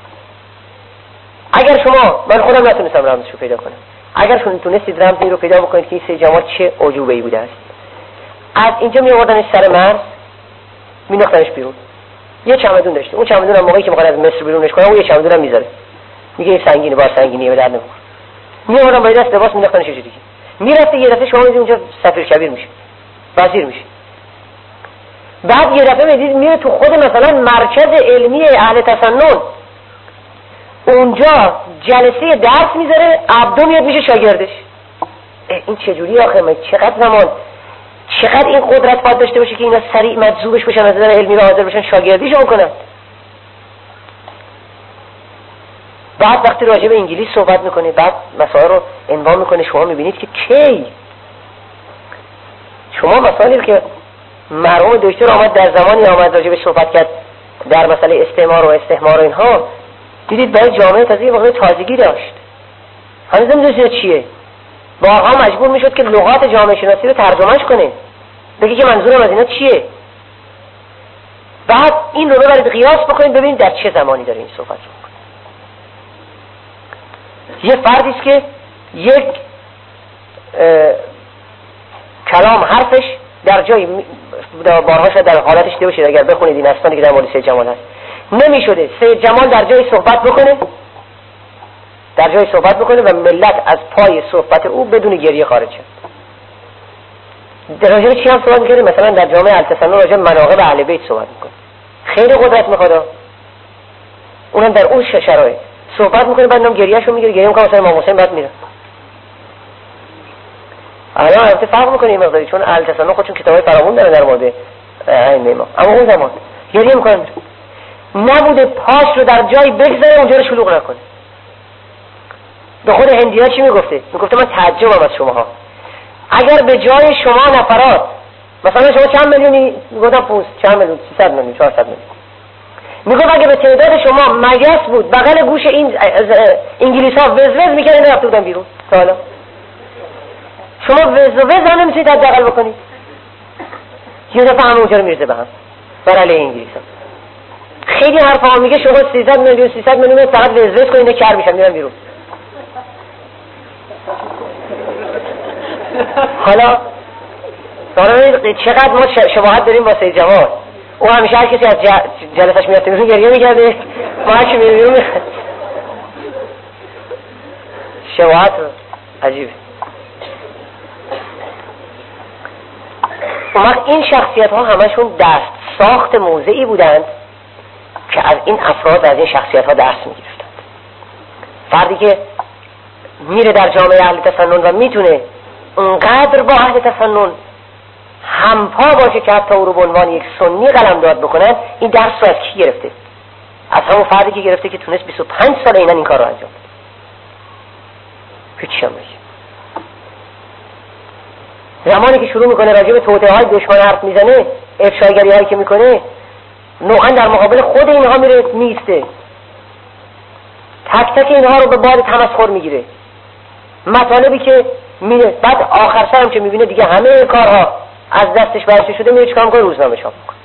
اگر شما، من خودم نتونستم رمزش رو پیدا کنم، اگر شما تونستید رمز این رو پیدا بکنید که این سید جمال چه عجوبه‌ای بوده است، از اینجا می آوردنش سر مرز مینداختنش بیرون. یه چمدون داشته، اون چمدون هم موقعی که میخواد از مصر بیرونش کنه اون یه چمدون هم میذاره، میگه این سنگینه، با سنگینیه به درد نمیخوره. می آوردن با دست لباس مینداختنش دیگه. میرفته یه دفعه شما میدید اونجا سفیر کبیر میشه، وزیر میشه. بعد یه دفعه میدید میره تو خود مثلا مرکز علمی اهل تسنن، اونجا جلسه درس میذاره، عبدو میاد میشه شاگردش. این چجوری آخه؟ من چقدر زمان، چقدر این قدرت باید داشته باشه که اینا سریع مجذوبش بشن، از نظر علمی و حاضر بشن شاگردیش اون کنن. بعد وقتی راجع به انگلیس صحبت میکنه، بعد مسائل رو عنوان میکنه، شما میبینید که کی شما مسائلی که مرحوم دکتر آمد در زمانی آمد راجع به صحبت کرد در مسئله استعمار و استحمار و اینها، دیدید برای جامعه تازه واقعا تازگی داشت. هنوز نمیدونید چیه. واقعا مجبور میشد که لغات جامعه شناسی رو ترجمهش کنه، بگی که منظورم از اینا چیه. بعد این رو ببرید قیاس بکنید ببینید در چه زمانی داره این صحبت رو میکنه. یه فردی است که یک کلام حرفش در جای بارها شد در حالتش دیده باشید اگر بخونید این اسنادی که در مورد سید جمال هست، نمیشده سید جمال در جای صحبت بکنه در جای صحبت بکنه و ملت از پای صحبت او بدون گریه خارج شد. در راجع به چی هم صحبت میکنه؟ مثلا در جامعه التسنن راجع به مناقب اهل بیت صحبت میکنه، خیلی قدرت میخواد، اونم در اون شرایط صحبت میکنه، بعد اونم گریهشو میگیره، گریه میکنه مثلا امام حسین بعد میره. الان البته فرق میکنه این مقداری، چون التسنن خودشون کتابای فراوون داره در مورد این امام، اما اون زمان گریه میکنه، نبوده پاش رو در جای بگذاره اونجا رو شلوغ نکنه. به خود هندی‌ها چی میگفته؟ میگفته من تعجبم از شماها، اگر به جای شما نفرات مثلا شما چند میلیونی، میگفتن پوست چند میلیون، سیصد میلیون، چهارصد میلیون، میگفت اگه به تعداد شما مگس بود بغل گوش این انگلیس‌ها وزوز میکردن رفته بودن بیرون. تا حالا شما وزوز هم نمیتونید حداقل بکنید، یه دفعه همه اونجا رو میرزه به هم بر علیه انگلیس‌ها. خیلی حرفا میگه شما سیصد میلیون سیصد میلیون فقط وزوز کنید اینا کر میشن میرن بیرون. حالا سوال چقدر ما شباهت داریم با سید جمال. او همیشه هر کسی از جلسش میاد بیرون گریه میکرده، ما هر کی میره بیرون شباهت عجیبه. اما این شخصیت ها همشون دست ساخت موضعی بودند که از این افراد و از این شخصیت ها درس میگرفتند. فردی که میره در جامعه اهل تسنن و میتونه اونقدر با اهل تسنن همپا باشه که حتی او رو به عنوان یک سنی قلمداد بکنن، این درس رو از کی گرفته؟ از همون فردی که گرفته که تونست بیست و پنج سال اینا این کار رو انجام بده. هیچ هم نشه. زمانی که شروع میکنه راجع به توطئه های دشمن حرف میزنه، افشاگری هایی که میکنه، نوعا در مقابل خود اینها میره میسته، تک تک اینها رو به باد تمسخر میگیره. مطالبی که میره بعد آخر سرم که میبینه دیگه همه کارها از دستش برچه شده، میره چیکار میکنه؟ روزنامه چاپ میکنه،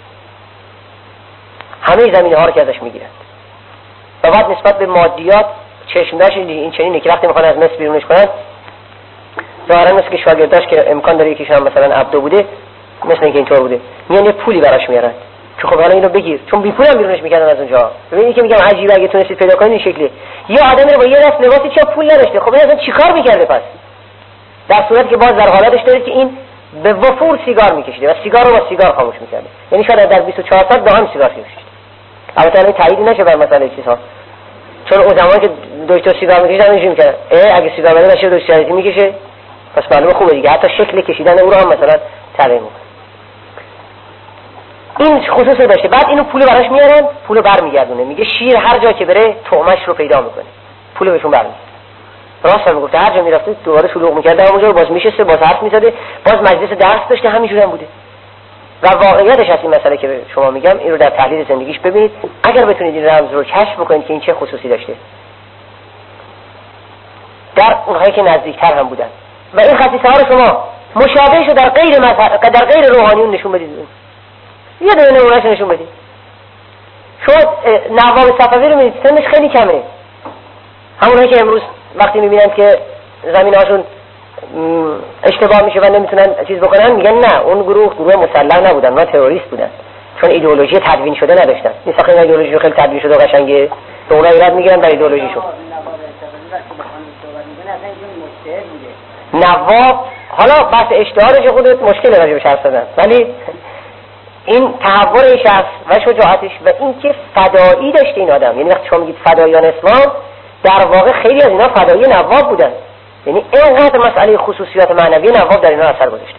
همه زمینه ها رو که ازش میگیرند و بعد نسبت به مادیات چشم داشت این چنینه که وقتی میخوان از مصر بیرونش کنن، ظاهرا مثل که شاگرداش که امکان داره یکیشون مثلا عبدو بوده، مثل اینکه اینطور بوده، میان یه پولی براش میارن که خب حالا اینو بگیر، چون بی پول هم بیرونش میکردن از اونجا. ببینید که میگم عجیبه، اگه تونستید پیدا کنید این شکلی یه آدمی رو با یه دست لباسی چه پول نداشته، خب این اصلا چیکار میکرده پس؟ در صورتی که باز در حالتش دارید که این به وفور سیگار میکشیده و سیگار رو با سیگار خاموش میکرده، یعنی شاید در بیست و چهار ساعت دائم سیگار کشیده. البته الان تایید نشه بر مسئله چیزها، چون اون زمانی که دکتر سیگار میکشه همینجوری میکرد، اگه سیگار بده باشه دکتر سیگاری میکشه، پس معلومه خوبه دیگه، حتی شکل کشیدن او رو هم مثلا تعیین میکنه. این خصوص داشته. بعد اینو پولو براش میارن، پولو برمیگردونه، میگه شیر هر جا که بره طعمش رو پیدا میکنه، پولو بهشون برمیگردونه. راست هم میگفته، هر جا میرفته دوباره شلوغ میکرده، همونجا باز میشسته، باز حرف میزده، باز مجلس درس داشته، همینجوری هم بوده. و واقعیتش از این مسئله که شما میگم، این رو در تحلیل زندگیش ببینید، اگر بتونید این رمز رو کشف بکنید که این چه خصوصی داشته در اونهایی که نزدیکتر هم بودن، و این خصیصه ها رو شما مشابهش رو در غیر مذهب، در غیر روحانیون نشون بدید. یه دونه نمونهش نشون بدید. شما نواب صفوی رو میدید، سنش خیلی کمه. همونهایی که امروز وقتی میبینند که زمین هاشون اشتباه میشه و نمیتونن چیز بکنن، میگن نه اون گروه گروه مسلح نبودن، اونا تروریست بودن، چون ایدئولوژی تدوین شده نداشتن. این ساخت ایدئولوژی خیلی تدوین شده و قشنگه، به اونها ایراد میگیرن بر ایدئولوژیشون. نواب حالا بحث اشتهارش خودت مشکل راجع بهش حرف زدن، ولی این تحول این شخص و شجاعتش و این که فدایی داشته این آدم، یعنی وقتی شما میگید فدایان اسلام، در واقع خیلی از اینا فدایی نواب بودن، یعنی اینقدر مسئله خصوصیات معنوی نواب در اینا اثر گذاشته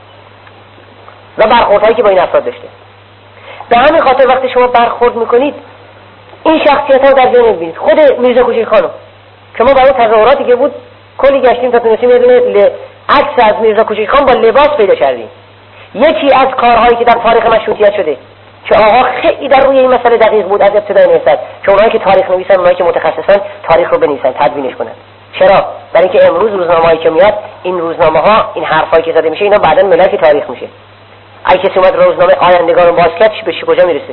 و برخوردهایی که با این افراد داشته. به همین خاطر وقتی شما برخورد میکنید این شخصیت ها در ذهن میبینید. خود میرزا کوچک خانم که ما برای تظاهراتی که بود کلی گشتیم تا تونستیم یه دونه عکس از میرزا کوچک خان با لباس پیدا کردیم. یکی از کارهایی که در تاریخ مشروطیت شده که آقا خیلی در روی این مسئله دقیق بود از ابتدای نهضت، که اونایی که تاریخ نویسن، اونایی که متخصصن تاریخ رو بنویسن، تدوینش کنن. چرا؟ برای اینکه امروز روزنامه‌ای که میاد، این روزنامه‌ها، این حرفایی که زده میشه، اینا بعداً ملاک تاریخ میشه. اگه کسی اومد روزنامه آیندگان رو باز کرد، به چی کجا میرسه؟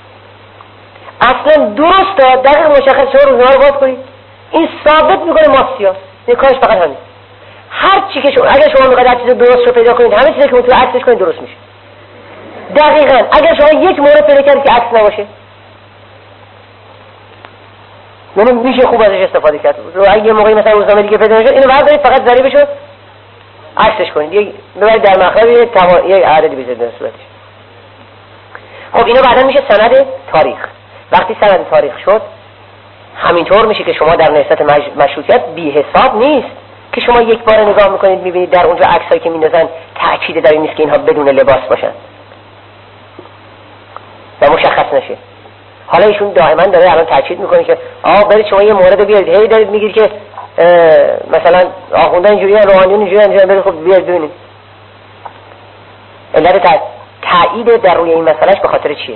اصلا درسته، دقیق مشخص شما روزنامه رو باز کنید، این ثابت میکنه مافیاست. این کارش فقط همین. هر چی که شما اگر شما میخواید هر چیز درست رو پیدا کنید، همه چیزی که تو عکسش کنید درست میشه. دقیقاً اگر شما یک مورد پیدا کردید که عکس نباشه، یعنی میشه خوب ازش استفاده کرد. رو اگه یه موقعی مثلا روزنامه دیگه پیدا نشه، اینو بردارید فقط ضریبشو عکسش کنید، یک ببرید در مخرج یک تمام یک عددی بزنید در صورتش. خب اینو بعدا میشه سند تاریخ. وقتی سند تاریخ شد، همینطور میشه که شما در نهضت مش... مشروطیت بی حساب نیست که شما یک بار نگاه میکنید میبینید در اونجا عکسایی که میندازن تاکید در این نیست که اینها بدون لباس باشن و مشخص نشه. حالا ایشون دائما داره الان تاکید میکنه که آ برید شما یه مورد بیارید، هی دارید میگید که مثلا آخوندن اینجوریه، روحانیون اینجوریه، اینجوریه، برید خب بیارید ببینید. علت تایید در روی این مسئلهش به خاطر چیه؟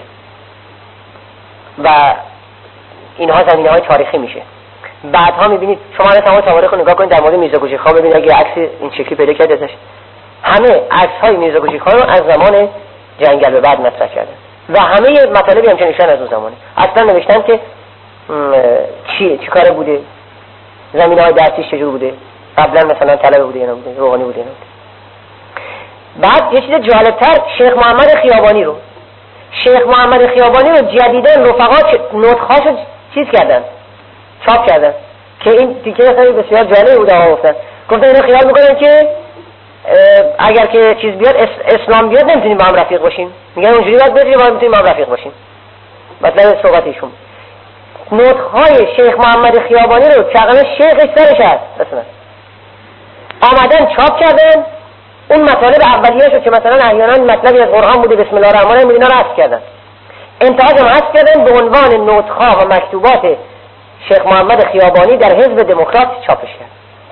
و اینها زمینه‌های تاریخی میشه. بعدها میبینید شما الان تمام تاریخ رو نگاه کنید در مورد میرزا کوچک خان، ببینید اگه عکس این شکلی پیدا کرد ازش، همه عکس‌های میرزا کوچک خان رو از زمان جنگل به بعد مطرح کردن و همه مطالبی هم چنین از اون زمانه. اصلا نوشتن که چی چی کاره بوده، زمینه‌های درسیش چجور بوده، قبلا مثلا طلبه بوده یا نبوده، روحانی بوده یا نبوده. بعد یه چیز جالبتر، شیخ محمد خیابانی رو شیخ محمد خیابانی رو جدیدن رفقا نطقهاشو چیز کردن، چاپ کردن که این دیگه خیلی بسیار جالب بود. آقا گفتن گفتن اینو خیال میکنن که اگر که چیز بیاد اسلام بیاد نمیتونیم با هم رفیق باشیم، میگن اونجوری باید بریم با هم میتونیم با هم رفیق باشیم. مطلب صحبتشون نطقهای شیخ محمد خیابانی رو چقدر شیخش سرش هست مثلا آمدن چاپ کردن، اون مطالب اولیه شد که مثلا احیانا مطلبی از قرآن بوده بسم الله الرحمن الرحیم اینا رو حذف کردن، انتهاش هم حذف کردن به عنوان نطقها و مکتوبات شیخ محمد خیابانی در حزب دموکرات چاپش کرد.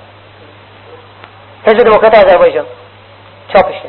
حزب دموکرات آذربایجان چاپش کرد.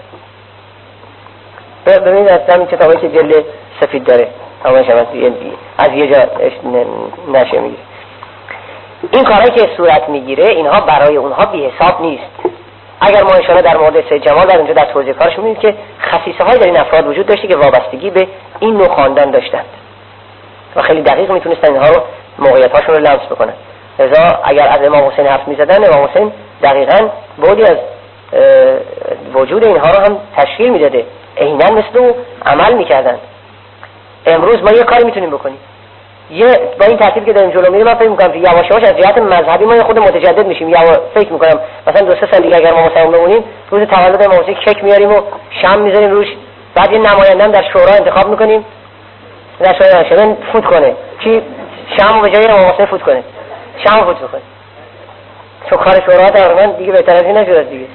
ببینید از همین کتابی که جلد سفید داره تمامش هم از یه جا نشه میگیره. این کارهایی که صورت میگیره اینها برای اونها بی حساب نیست. اگر ما انشاءالله در مورد سید جمال در اونجا در توضیح کارش میبینید که خصیصه های در این افراد وجود داشته که وابستگی به این نوع خاندان داشتند و خیلی دقیق میتونستن اینها رو موقعیت هاشون رو لمس بکنن. لذا اگر از امام حسین حرف میزدن، امام حسین دقیقاً بودی از وجود اینها رو هم تشکیل میداده، عیناً مثل او عمل میکردن. امروز ما یه کاری میتونیم بکنیم، یه با این ترتیب که داریم جلو میریم من فکر میکنم که یواش یواش از جهت مذهبی ما خود متجدد میشیم. یا فکر میکنم مثلا دو سه سال دیگه اگر ما مسلمان بمونیم روز تولد امام حسین کیک میاریم و شم میذاریم روش، بعد یه نماینده در شورا انتخاب میکنیم در شورا شدن فوت کنه کی شم به جای امام حسین فوت کنه، شم فوت کنه. چون کار شورا تقریبا دیگه بهتر از این نشد دیگه.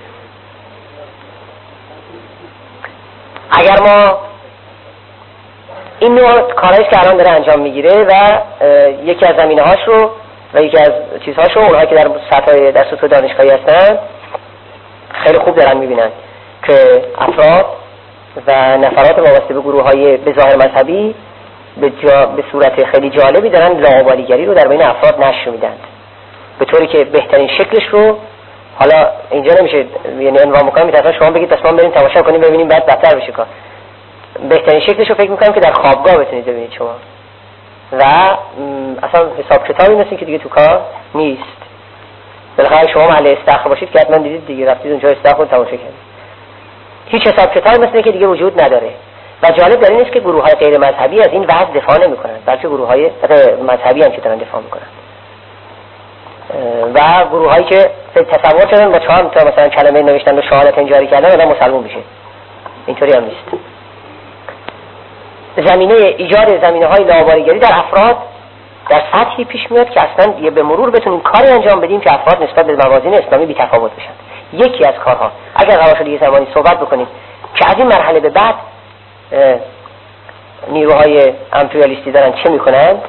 اگر ما این نوع کارهایش که الان داره انجام میگیره و یکی از زمینه هاش رو و یکی از چیزهاش رو اونهایی که در سطح در سطح دانشگاهی هستن خیلی خوب دارن میبینن که افراد و نفرات وابسته به گروه های به ظاهر مذهبی به, جا به صورت خیلی جالبی دارن لاابالیگری رو در بین افراد نشر میدن، به طوری که بهترین شکلش رو حالا اینجا نمیشه یعنی عنوان بکنم، میتونم شما بگید پس ما بریم تماشا کنیم ببینیم بعد بدتر بشه کار. بهترین شکلش رو فکر میکنم که در خوابگاه بتونید ببینید شما و اصلا حساب کتابی مثل که دیگه تو کار نیست. بالاخره شما محل استخر باشید که حتما دیدید دیگه، رفتید اونجا استخر رو تماشا کردید، هیچ حساب کتابی مثل که دیگه وجود نداره. و جالب در این است که گروه های غیر مذهبی از این وضع دفاع نمیکنن، بلکه گروه های مذهبی هم که دارن دفاع میکنن و گروه هایی که تصور کردن با چهار تا مثلا کلمه نوشتن و شهادت جاری کردن آدم مسلمان بشه، اینطوری هم نیست. زمینه ایجاد زمینه های لاابالیگری در افراد در سطحی پیش میاد که اصلا یه به مرور بتونیم کاری انجام بدیم که افراد نسبت به موازین اسلامی بی تفاوت بشن. یکی از کارها اگر قرار شد یه زمانی صحبت بکنیم که از این مرحله به بعد نیروهای امپریالیستی دارن چه میکنند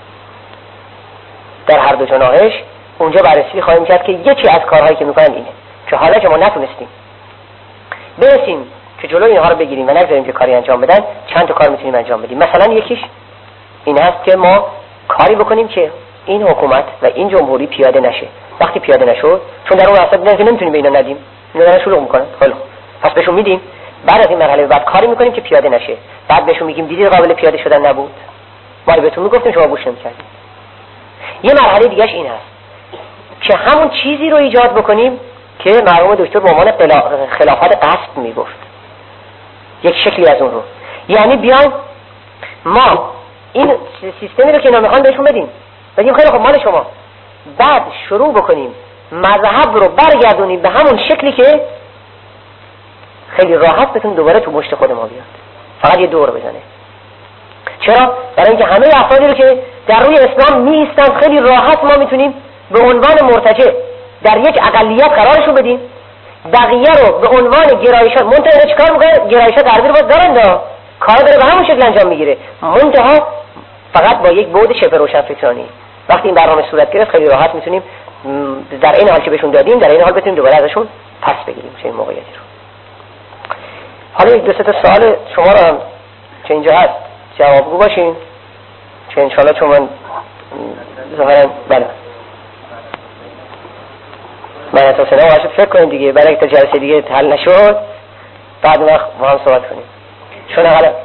در هر دو جناحش، اونجا بررسی خواهیم کرد که یکی از کارهایی که میکنند اینه که حالا که ما نتونستیم برسیم که جلوی اینها رو بگیریم و نگذاریم که کاری انجام بدن، چند تا کار میتونیم انجام بدیم. مثلا یکیش این هست که ما کاری بکنیم که این حکومت و این جمهوری پیاده نشه. وقتی پیاده نشد، چون در اون اصلا دیدن که نمیتونیم به اینا ندیم، اینا دارن شروع میکنن، خیلی پس بهشون میدیم. بعد از این مرحله بعد کاری میکنیم که پیاده نشه، بعد بهشون میگیم دیدید قابل پیاده شدن نبود، ما بهتون میگفتیم شما گوش نمیکردید. یه مرحله دیگه‌اش این هست که همون چیزی رو ایجاد بکنیم که مرحوم دکتر به عنوان خلافات قصد میگفت، یک شکلی از اون رو، یعنی بیایم ما این سیستمی رو که اینا میخوان بهشون بدیم بگیم خیلی خب مال شما، بعد شروع بکنیم مذهب رو برگردونیم به همون شکلی که خیلی راحت بتون دوباره تو مشت خود ما بیاد، فقط یه دور بزنه. چرا؟ برای اینکه همه افرادی رو که در روی اسلام میستن خیلی راحت ما میتونیم به عنوان مرتجع در یک اقلیت قرارشون بدیم، بقیه رو به عنوان گرایشات منتها اینا چیکار میکنه؟ گرایشات غربی رو باز دارن دا کار داره به همون شکل انجام میگیره، منتها فقط با یک بعد شبه روشن فکرانی. وقتی این برنامه صورت گرفت خیلی راحت میتونیم در این حال که بهشون دادیم در این حال بتونیم دوباره ازشون پس بگیریم چه این موقعیتی رو. حالا یک دو سه تا سوال شما رو هم که اینجا هست جوابگو باشین که انشالله چون من ظاهرا بله من اساسا نماشت فکر کنیم دیگه، برای تا جلسه دیگه حل نشد بعد وقت ما هم صحبت کنیم. چون حالا عالی‌ترین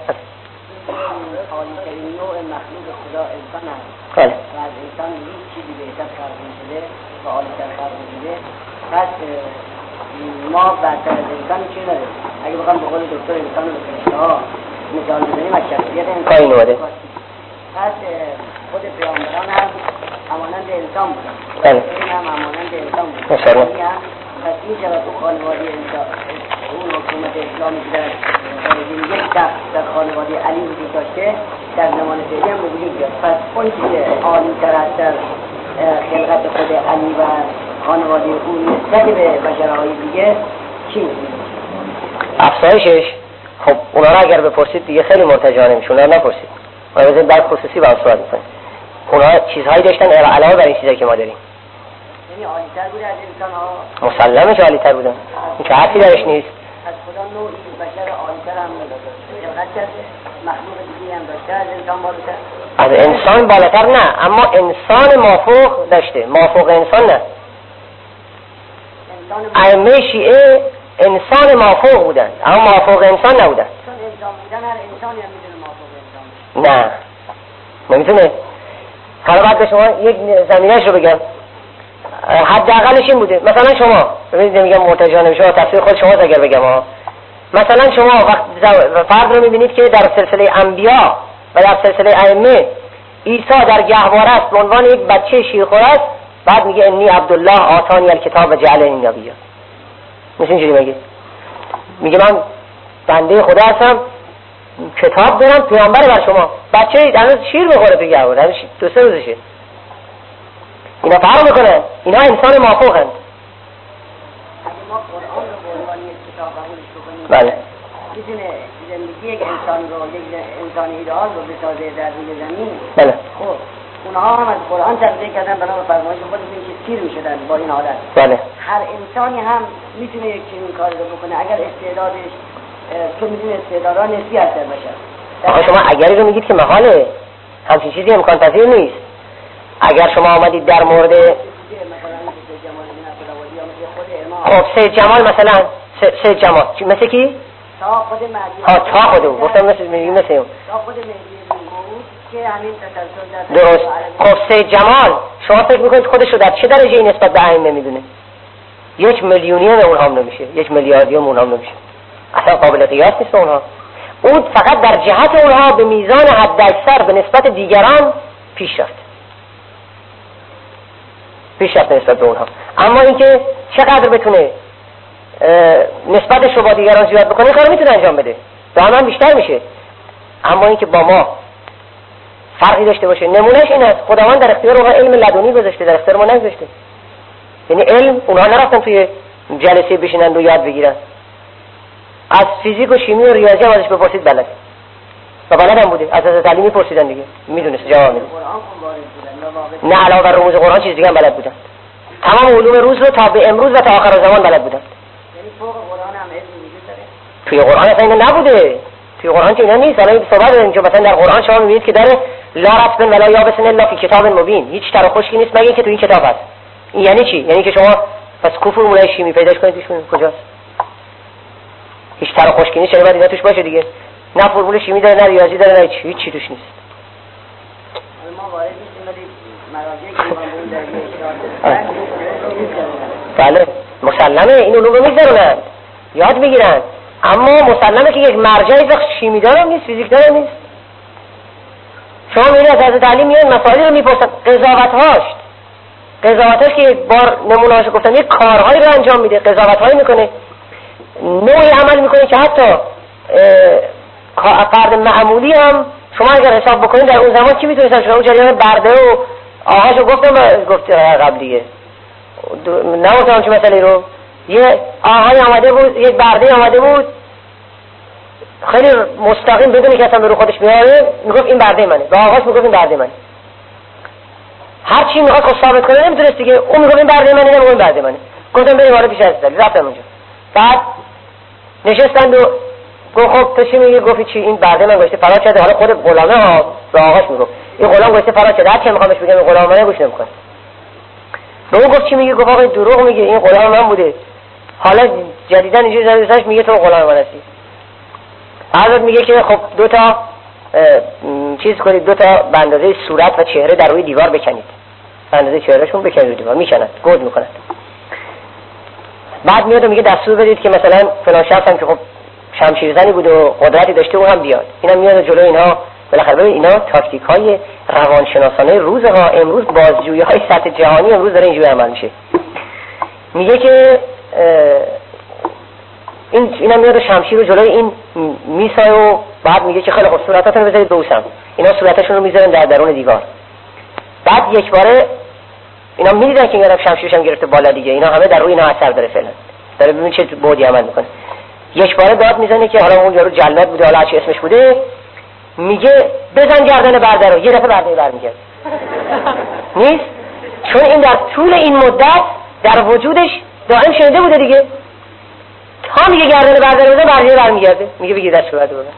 نوع مخلوق خدا انسان است بله. و از انسان هیچ چیزی بهتر خلق نشده و عالی‌تر خلق نشده. پس ما برتر از انسان چی نداریم. اگه بخوام به قول دکتر انسان و فرشته ها مثال بزنیم از شخصیت انسان کاری نوده پس خود پیامبران هم همانند انسان بودن. بله این هم همانند انسان بودن. ماشاءالله. پس این شود تو خانواده انسان اون حکومت اسلامی که در خارجین یک شخص در خانواده علی وجود داشته در زمان فعلی هم وجود بیاد. پس اون چیز عالی تر از در خلقت خود علی و خانواده اون نسبت به بشرهای دیگه چی می‌کنه؟ افزایشش خب اونا رو اگر بپرسید دیگه خیلی مرتجع نمیشون، اونا نپرسید. ما بذارید در خصوصی با صحبت می‌کنیم. اونا چیزهایی داشتن علاوه بر این چیزایی که ما داریم. یعنی عالی‌تر بوده از انسان‌ها. مسلمه که عالی‌تر بودن. این که حرفی درش نیست. از خدا نوعی بشر عالی‌تر هم نداشته. خلقت مخلوق دیگه هم داشته از انسان بالاتر. از انسان بالاتر نه، اما انسان مافوق داشته، مافوق انسان نه. ائمه شیعه انسان مافوق بودن اما مافوق انسان نبودن. چون انسان بودن هر انسانی هم میتونه مافوق انسان نه نمیتونه. حالا بعد به شما یک زمینهش رو بگم. حداقلش این بوده، مثلا شما ببینید نمیگم مرتجع نمیشه، تفسیر خود شما اگر بگم ها، مثلا شما وقت فرد رو میبینید که در سلسله انبیا و در سلسله ائمه عیسی در گهواره است به عنوان یک بچه شیرخوار است، بعد میگه انی عبدالله آتانی الکتاب و جعلنی نبیا. مثل اینجوری میگه میگه من بنده خدا هستم کتاب دارم پیامبر بر شما. بچه هنوز شیر بخوره تو گهواره، هنوز دو سه روزشه. اینا فرق میکنه، اینا انسان مافوقند. اگه ما قرآن رو به عنوان یک کتاب قبولش بکنیم بله میتونه زندگی یک انسان رو یک انسان ایدئال رو بسازه در روی زمین. بله خب اونها هم از قرآن تغذیه کردن بنا به فرمایش خودشون که سیر میشدن با این حالت. بله هر انسانی هم میتونه یک چنین کاری رو بکنه اگر استعدادش تو میدونی استعدادها نسبی هست در بشر. آقا شما اگری رو میگید که محاله، همچین چیزی امکان پذیر نیست. اگر شما آمدید در مورد خب سید جمال مثلا سید جمال مثل کی؟ تا خود مهدی ها تا خود او گفتم مثل میگی مثل اون تا خود مهدی موعود که همین تسلسل در درست. خب سید جمال شما فکر میکنید خودش رو در چه درجه نسبت به ائمه میدونه؟ یک میلیونیم اونها هم نمیشه، یک میلیاردیم اونها هم نمیشه، اصلا قابل قیاس نیست اونها. اون فقط در جهت اونها به میزان حد اکثر به نسبت دیگران پیش رفت پیش رفت نسبت به اونها. اما اینکه چقدر بتونه نسبتش رو با دیگران زیاد بکنه کار میتونه انجام بده، دائما بیشتر میشه. اما اینکه با ما فرقی داشته باشه، نمونهش این است خداوند در اختیار اونها علم لدنی گذاشته، در اختیار ما نگذاشته. یعنی علم اونها نرفتن توی جلسه بشینن و یاد بگیرن. از فیزیک و شیمی و ریاضی هم ازش بپرسید بلد و بلد هم بوده، از حضرت علی میپرسیدن دیگه میدونست جواب میده. نه علاوه بر رموز قرآن چیز دیگه هم بلد بودن. تمام علوم روز رو تا به امروز و تا آخر زمان بلد بودن. یعنی فوق قرآن هم علم وجود داره. توی قرآن اصلا اینا نبوده، توی قرآن که اینا نیست. الان صحبت داریم که مثلا در قرآن شما میبینید که داره لا رطب ولا یابس الا فی کتاب مبین، هیچ تر و خشکی نیست مگه اینکه تو این کتاب هست. این یعنی چی؟ یعنی که شما پس کو فرمولای شیمی پیداش کنید توش کجاست؟ هیچ تر و خشکی نیست، چرا باید اینا توش باشه دیگه؟ نه فرمول شیمی داره، نه ریاضی داره، نه هیچ چی توش نیست. ما وارد نیستیم ولی مراجعی که ما در بله مسلمه این علوم رو میذارن یاد بگیرن، اما مسلمه که یک مرجعی وقت شیمی دارم نیست، فیزیک دارم نیست. شما میرید از حضرت علی میان مسائلی رو میپرسن، قضاوت‌هاش قضاوت‌هاش که یک بار نمونه‌هاشو گفتم، یک کارهایی رو انجام میده، قضاوت‌هایی میکنه، نوعی عمل میکنه که حتی فرد معمولی هم شما اگر حساب بکنید در اون زمان چی میتونید شما اون جریان برده و آهاشو گفتم گفت قبلیه نموتم چه مسئله رو. یه آهای آمده بود، یک برده آمده بود خیلی مستقیم بدونی که اصلا به رو خودش میاره، میگفت این برده منه، به آغاش میگفت این برده منه. هر چی میخواد خود ثابت کنه نمیتونست دیگه، اون میگفت این برده منه، نمیگفت این برده منه. گفتم بریم حالا پیش از دل رفتم اونجا. بعد نشستند و گفت خب تو چی میگی؟ گفت چی؟ این برده من گوشته فرار کرده. حالا خود غلامه ها به آغاش میگفت این غلام گوشته فرار کرده، هر چی میخوامش بگم این غلام منه گوش نمیکنه. به اون گفت چی میگی؟ گفت آقا دروغ میگه، این غلام من بوده. حالا جدیدا اینجوری زدش میگه تو غلام من هستی. حضرت میگه که خب دو تا چیز کنید، دو تا به اندازه صورت و چهره در روی دیوار بکنید، به اندازه چهرهشون بکنید روی دیوار، میکنند گود میکنند. بعد میاد و میگه دستور بدید که مثلا فلان شخص هم که خب شمشیرزنی بود و قدرتی داشته اون هم بیاد. اینا میاد جلو اینها. بالاخره ببین اینا تاکتیک های روانشناسانه روز ها. امروز بازجویی های سطح جهانی امروز داره اینجوری عمل میشه. میگه که این اینا میاد شمشیر رو جلوی این میسای و بعد میگه که خیلی خوب صورتاتون رو بذارید ببوسم. اینا صورتشون رو میذارن در درون دیوار. بعد یک باره اینا میدیدن که این شمشیرش هم گرفته بالا دیگه. اینا همه در روی اینا اثر داره فعلا. داره ببین چه بودی عمل میکنه. یک باره داد میزنه که حالا اون یارو جلاد بوده حالا چه اسمش بوده، میگه بزن گردن برده رو. یه دفعه برده برمیگرده. نیست؟ چون این در طول این مدت در وجودش دائم شنیده بوده دیگه. تا میگه گردن برده رو بزن برده برمیگرده. میگه بگیر دست برده بزن.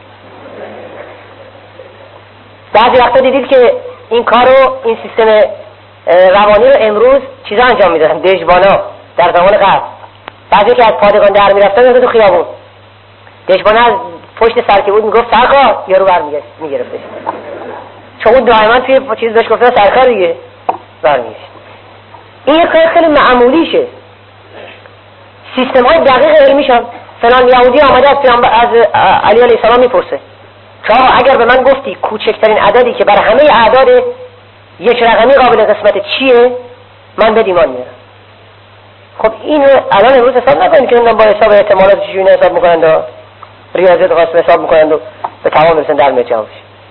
بعضی وقتا دیدید که این کارو این سیستم روانی رو امروز چیزا انجام میدادن. دژبانا در زمان قبل بعضی که از پادگان در میرفتن میرفتن تو خیابون. دژبانا از پشت سر که بود میگفت سرکار، یارو برمیگشت میگرفتش. چون اون دائما توی چیز بهش گفتن سرکار دیگه برمیگشت. این یک کار خیلی معمولیشه. سیستم های دقیق علمیش هم فلان یهودی آمده از از علی علیه السلام میپرسه که اگر به من گفتی کوچکترین عددی که برای همه اعداد یک رقمی قابل قسمت چیه من به ایمان میارم. خب این الان امروز حساب نکنید که با حساب احتمالات چجوری حساب میکنند و ریاضیات خاص حساب میکنند و به تمام برسن در میاد جوابش.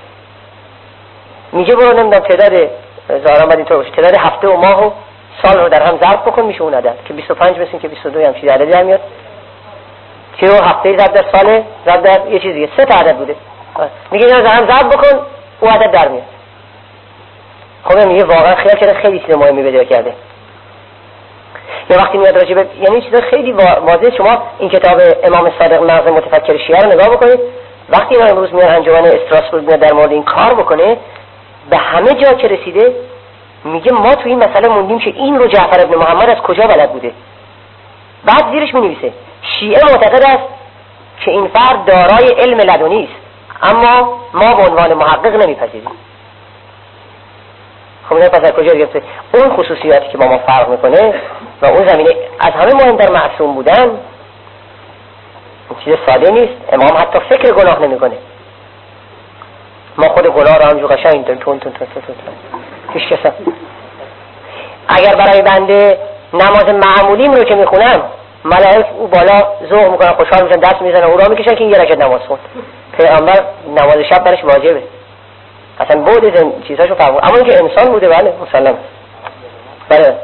میگه برو نمیدونم تعداد ظاهرا باید اینطور باشه، تعداد هفته و ماه و سال رو در هم ضرب بکن میشه اون عدد که بیست و پنج مثل که بیست و دو هم چیز عددی در میاد که هفته ضرب در سال ضرب در یه چیز دیگه سه تا عدد بوده. میگه اینا رو در هم ضرب بکن اون عدد در میاد. خب میگه واقعا خیال کرده خیلی چیز مهمی پیدا کرده. یه وقتی میاد راجع به یعنی چیز خیلی واضحه. شما این کتاب امام صادق مغز متفکر شیعه رو نگاه بکنید. وقتی اینا امروز میاد انجمن استراسبورگ میاد در مورد این کار بکنه به همه جا که رسیده میگه ما تو این مسئله موندیم که این رو جعفر ابن محمد از کجا بلد بوده. بعد زیرش مینویسه شیعه معتقد است که این فرد دارای علم لدنی است اما ما به عنوان محقق نمیپذیریم. خب این پس از کجا گرفته؟ اون خصوصیاتی که با ما فرق میکنه و اون زمینه از همه مهمتر معصوم بودن چیز ساده نیست. امام حتی فکر گناه نمیکنه. ما خود گناه رو همجور قشنگ تون تون تون تون تون هیچ کسا اگر برای بنده نماز معمولیم رو که میخونم ملائک او بالا ذوق میکنن خوشحال میشن دست میزنن او را میکشن که این یه رکعت نماز خوند. پیغمبر نماز شب برش واجبه اصلا بود این چیزاشو فهمون. اما اینکه انسان بوده بله مسلم بله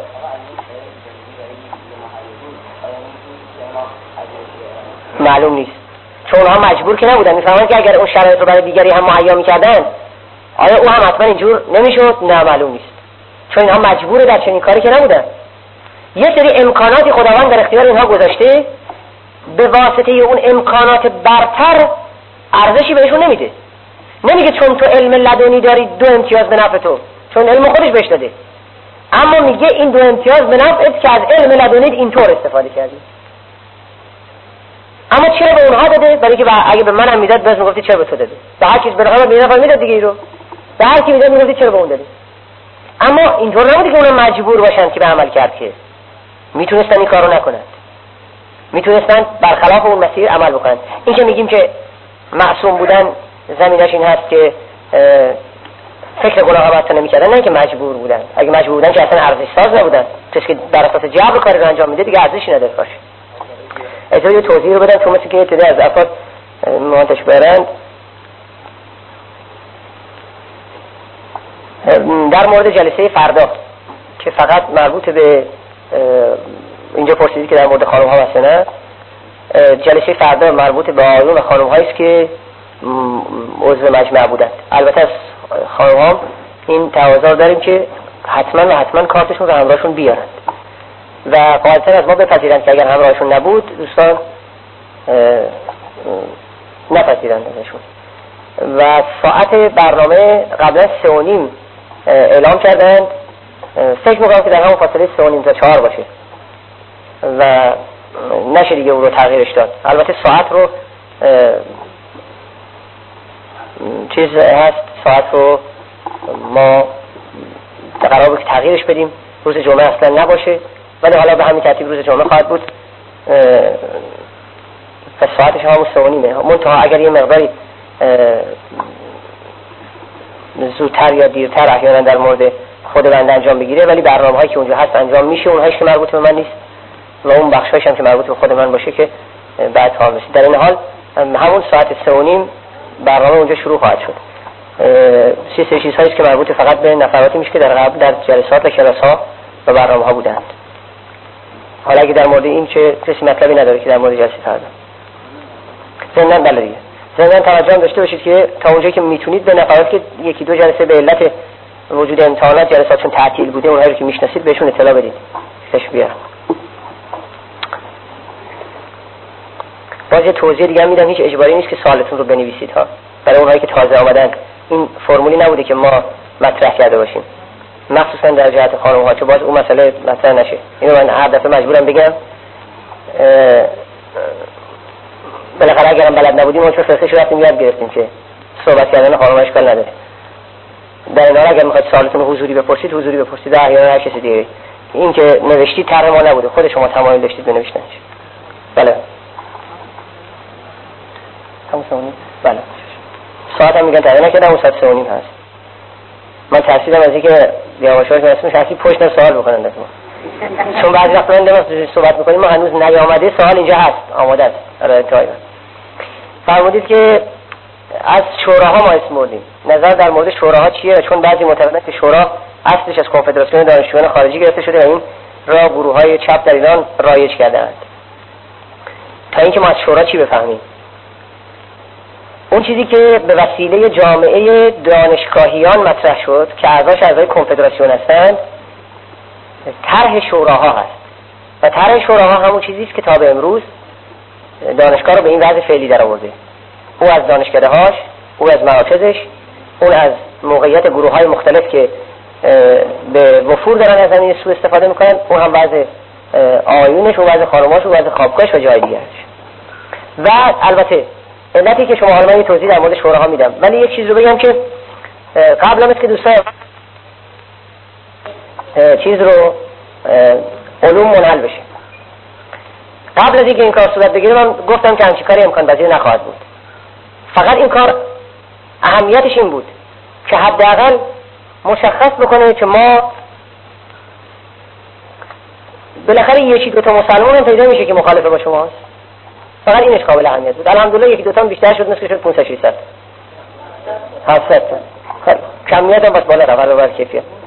معلوم نیست چون اونها مجبور که نبودن. میفهمن که اگر اون شرایط رو برای دیگری هم مهیا میکردن آیا او هم حتما اینجور نمیشد؟ نه معلوم نیست چون اینها مجبور در چنین کاری که نبودن. یه سری امکاناتی خداوند در اختیار اینها گذاشته به واسطه اون امکانات برتر ارزشی بهشون نمیده. نمیگه چون تو علم لدنی داری دو امتیاز به نفع تو چون علم خودش بهش داده، اما میگه این دو امتیاز به نفعت که از علم لدنی اینطور استفاده کردی. اما چرا به اونها داده؟ برای که اگه به منم میداد بس میگفتی چرا به تو داده. به هر کس به رقم به نفر میداد دیگه. رو به هر کی میداد میگفتی چرا به اون دادی. اما اینطور نبوده که اونا مجبور باشن که به عمل کرد، که میتونستن این کارو نکنند، میتونستن برخلاف اون مسیر عمل بکنند. این که میگیم که معصوم بودن زمینش این هست که فکر گناه ها بحثا نمیکردن، نه که مجبور بودن. اگه مجبور بودن که اصلا ارزش ساز نبودن، کسی که بر اساس جبر کاری رو انجام میده دیگه ارزشی نداره. باشه اجازه یه توضیح رو بدم چون مثل که تعدادی از افراد منتش برند. در مورد جلسه فردا که فقط مربوط به اینجا پرسیدید که در مورد خانم ها هست نه، جلسه فردا مربوط به آقایون و خانم هایی است که عضو مجمع بودند. البته از خانم ها این تقاضا داریم که حتما و حتما کارتشون رو همراهشون بیارند و قاعدتا از ما بپذیرند که اگر همراهشون نبود دوستان نپذیرند ازشون. و ساعت برنامه قبلا سه و نیم اعلام کردند، فکر میکنم که در همون فاصله سه و نیم تا چهار باشه و نشه دیگه اون رو تغییرش داد. البته ساعت رو چیز هست، ساعت رو ما قرار بود که تغییرش بدیم، روز جمعه اصلا نباشه، ولی حالا به همین ترتیب روز جمعه خواهد بود و ساعتش همون سه و نیمه. منتها اگر یه مقداری زودتر یا دیرتر احیانا در مورد خود بنده انجام بگیره، ولی برنامه هایی که اونجا هست انجام میشه، اونهایش که مربوط به من نیست و اون بخشایش هم که مربوط به خود من باشه که بعد حال بشه. در این حال همون ساعت سه و نیم برنامه اونجا شروع خواهد شد. سی سه چیزهایی که مربوط فقط به نفراتی میشه که در قبل در جلسات و کلاس‌ها و برنامه ها بودند. حالا اگه در مورد این چه کسی مطلبی نداره که در مورد جلسه فردا زندان بله دیگه زندان توجه داشته باشید که تا اونجایی که میتونید به نفراتی که یکی دو جلسه به علت وجود امتحانات جلساتشون تعطیل بوده اونهایی که میشناسید بهشون اطلاع بدید. کش بیار. باز یه توضیح دیگه میدم، هیچ اجباری نیست که سوالتون رو بنویسید ها. برای اونهایی که تازه آمدن این فرمولی نبوده که ما مطرح کرده باشیم، مخصوصا در جهت خانم‌ها، چون باز اون مسئله مطرح نشه. اینو من هر دفعه مجبورم بگم. بالاخره اگرم بلد نبودیم اون چه فرسش رفتیم یاد گرفتیم که صحبت کردن خانم‌ها اشکال نداره. در این حال اگر میخواید سوالتون رو حضوری بپرسید حضوری بپرسید، احیانا هر کسی دیگه. این که نوشتید طرح ما نبوده، خود شما تمایل داشتید بنوشتنش. بله. همون سونی؟ بله. ساعت هم میگن تعیین نکردم، اون ساعت سونی هست. من ترسیدم از اینکه بیامشاش من اسمش هرکی پشت سوال بکنن از ما. چون بعضی وقتا من دارم صحبت میکنیم ما هنوز نیامده سوال اینجا هست، آماده است. برای انتهای فرمودید که از شوراها ما اسم بردیم. نظر در مورد شوراها چیه؟ چون بعضی معتقدن که شورا اصلش از کنفدراسیون دانشجویان خارجی گرفته شده و این را گروه‌های چپ در ایران رایج کردند. تا اینکه ما از شورا چی بفهمیم؟ اون چیزی که به وسیله جامعه دانشگاهیان مطرح شد که اعضاش اعضای کنفدراسیون هستند، طرح شوراها هست و طرح شوراها همون چیزی است که تا به امروز دانشگاه رو به این وضع فعلی در آورده. او از دانشکده‌هاش، او از مراکزش، اون از موقعیت گروه‌های مختلف که به وفور دارن از زمین سو استفاده میکنن، اون هم وضع آیونش، اون وضع خانماش، اون وضع خوابگاهش و جای دیگرش. و البته علتی که شما حالا من یه توضیح در مورد شوراها میدم، ولی یک چیز رو بگم که قبل از که دوستان چیز رو علوم منحل بشه، قبل از اینکه این کار صورت بگیره من گفتم که همچین کاری امکان پذیر نخواهد بود. فقط این کار اهمیتش این بود که حداقل مشخص بکنه که ما بالاخره یکی دو تا مسلمان هم پیدا میشه که مخالفه با شماست. فقط اینش قابل اهمیت بود. الحمدلله یکی دو تا بیشتر شد، مثل شد پانصد ششصد هفتصد تا. کمیت هم بس بالا رفت بر کیفیت.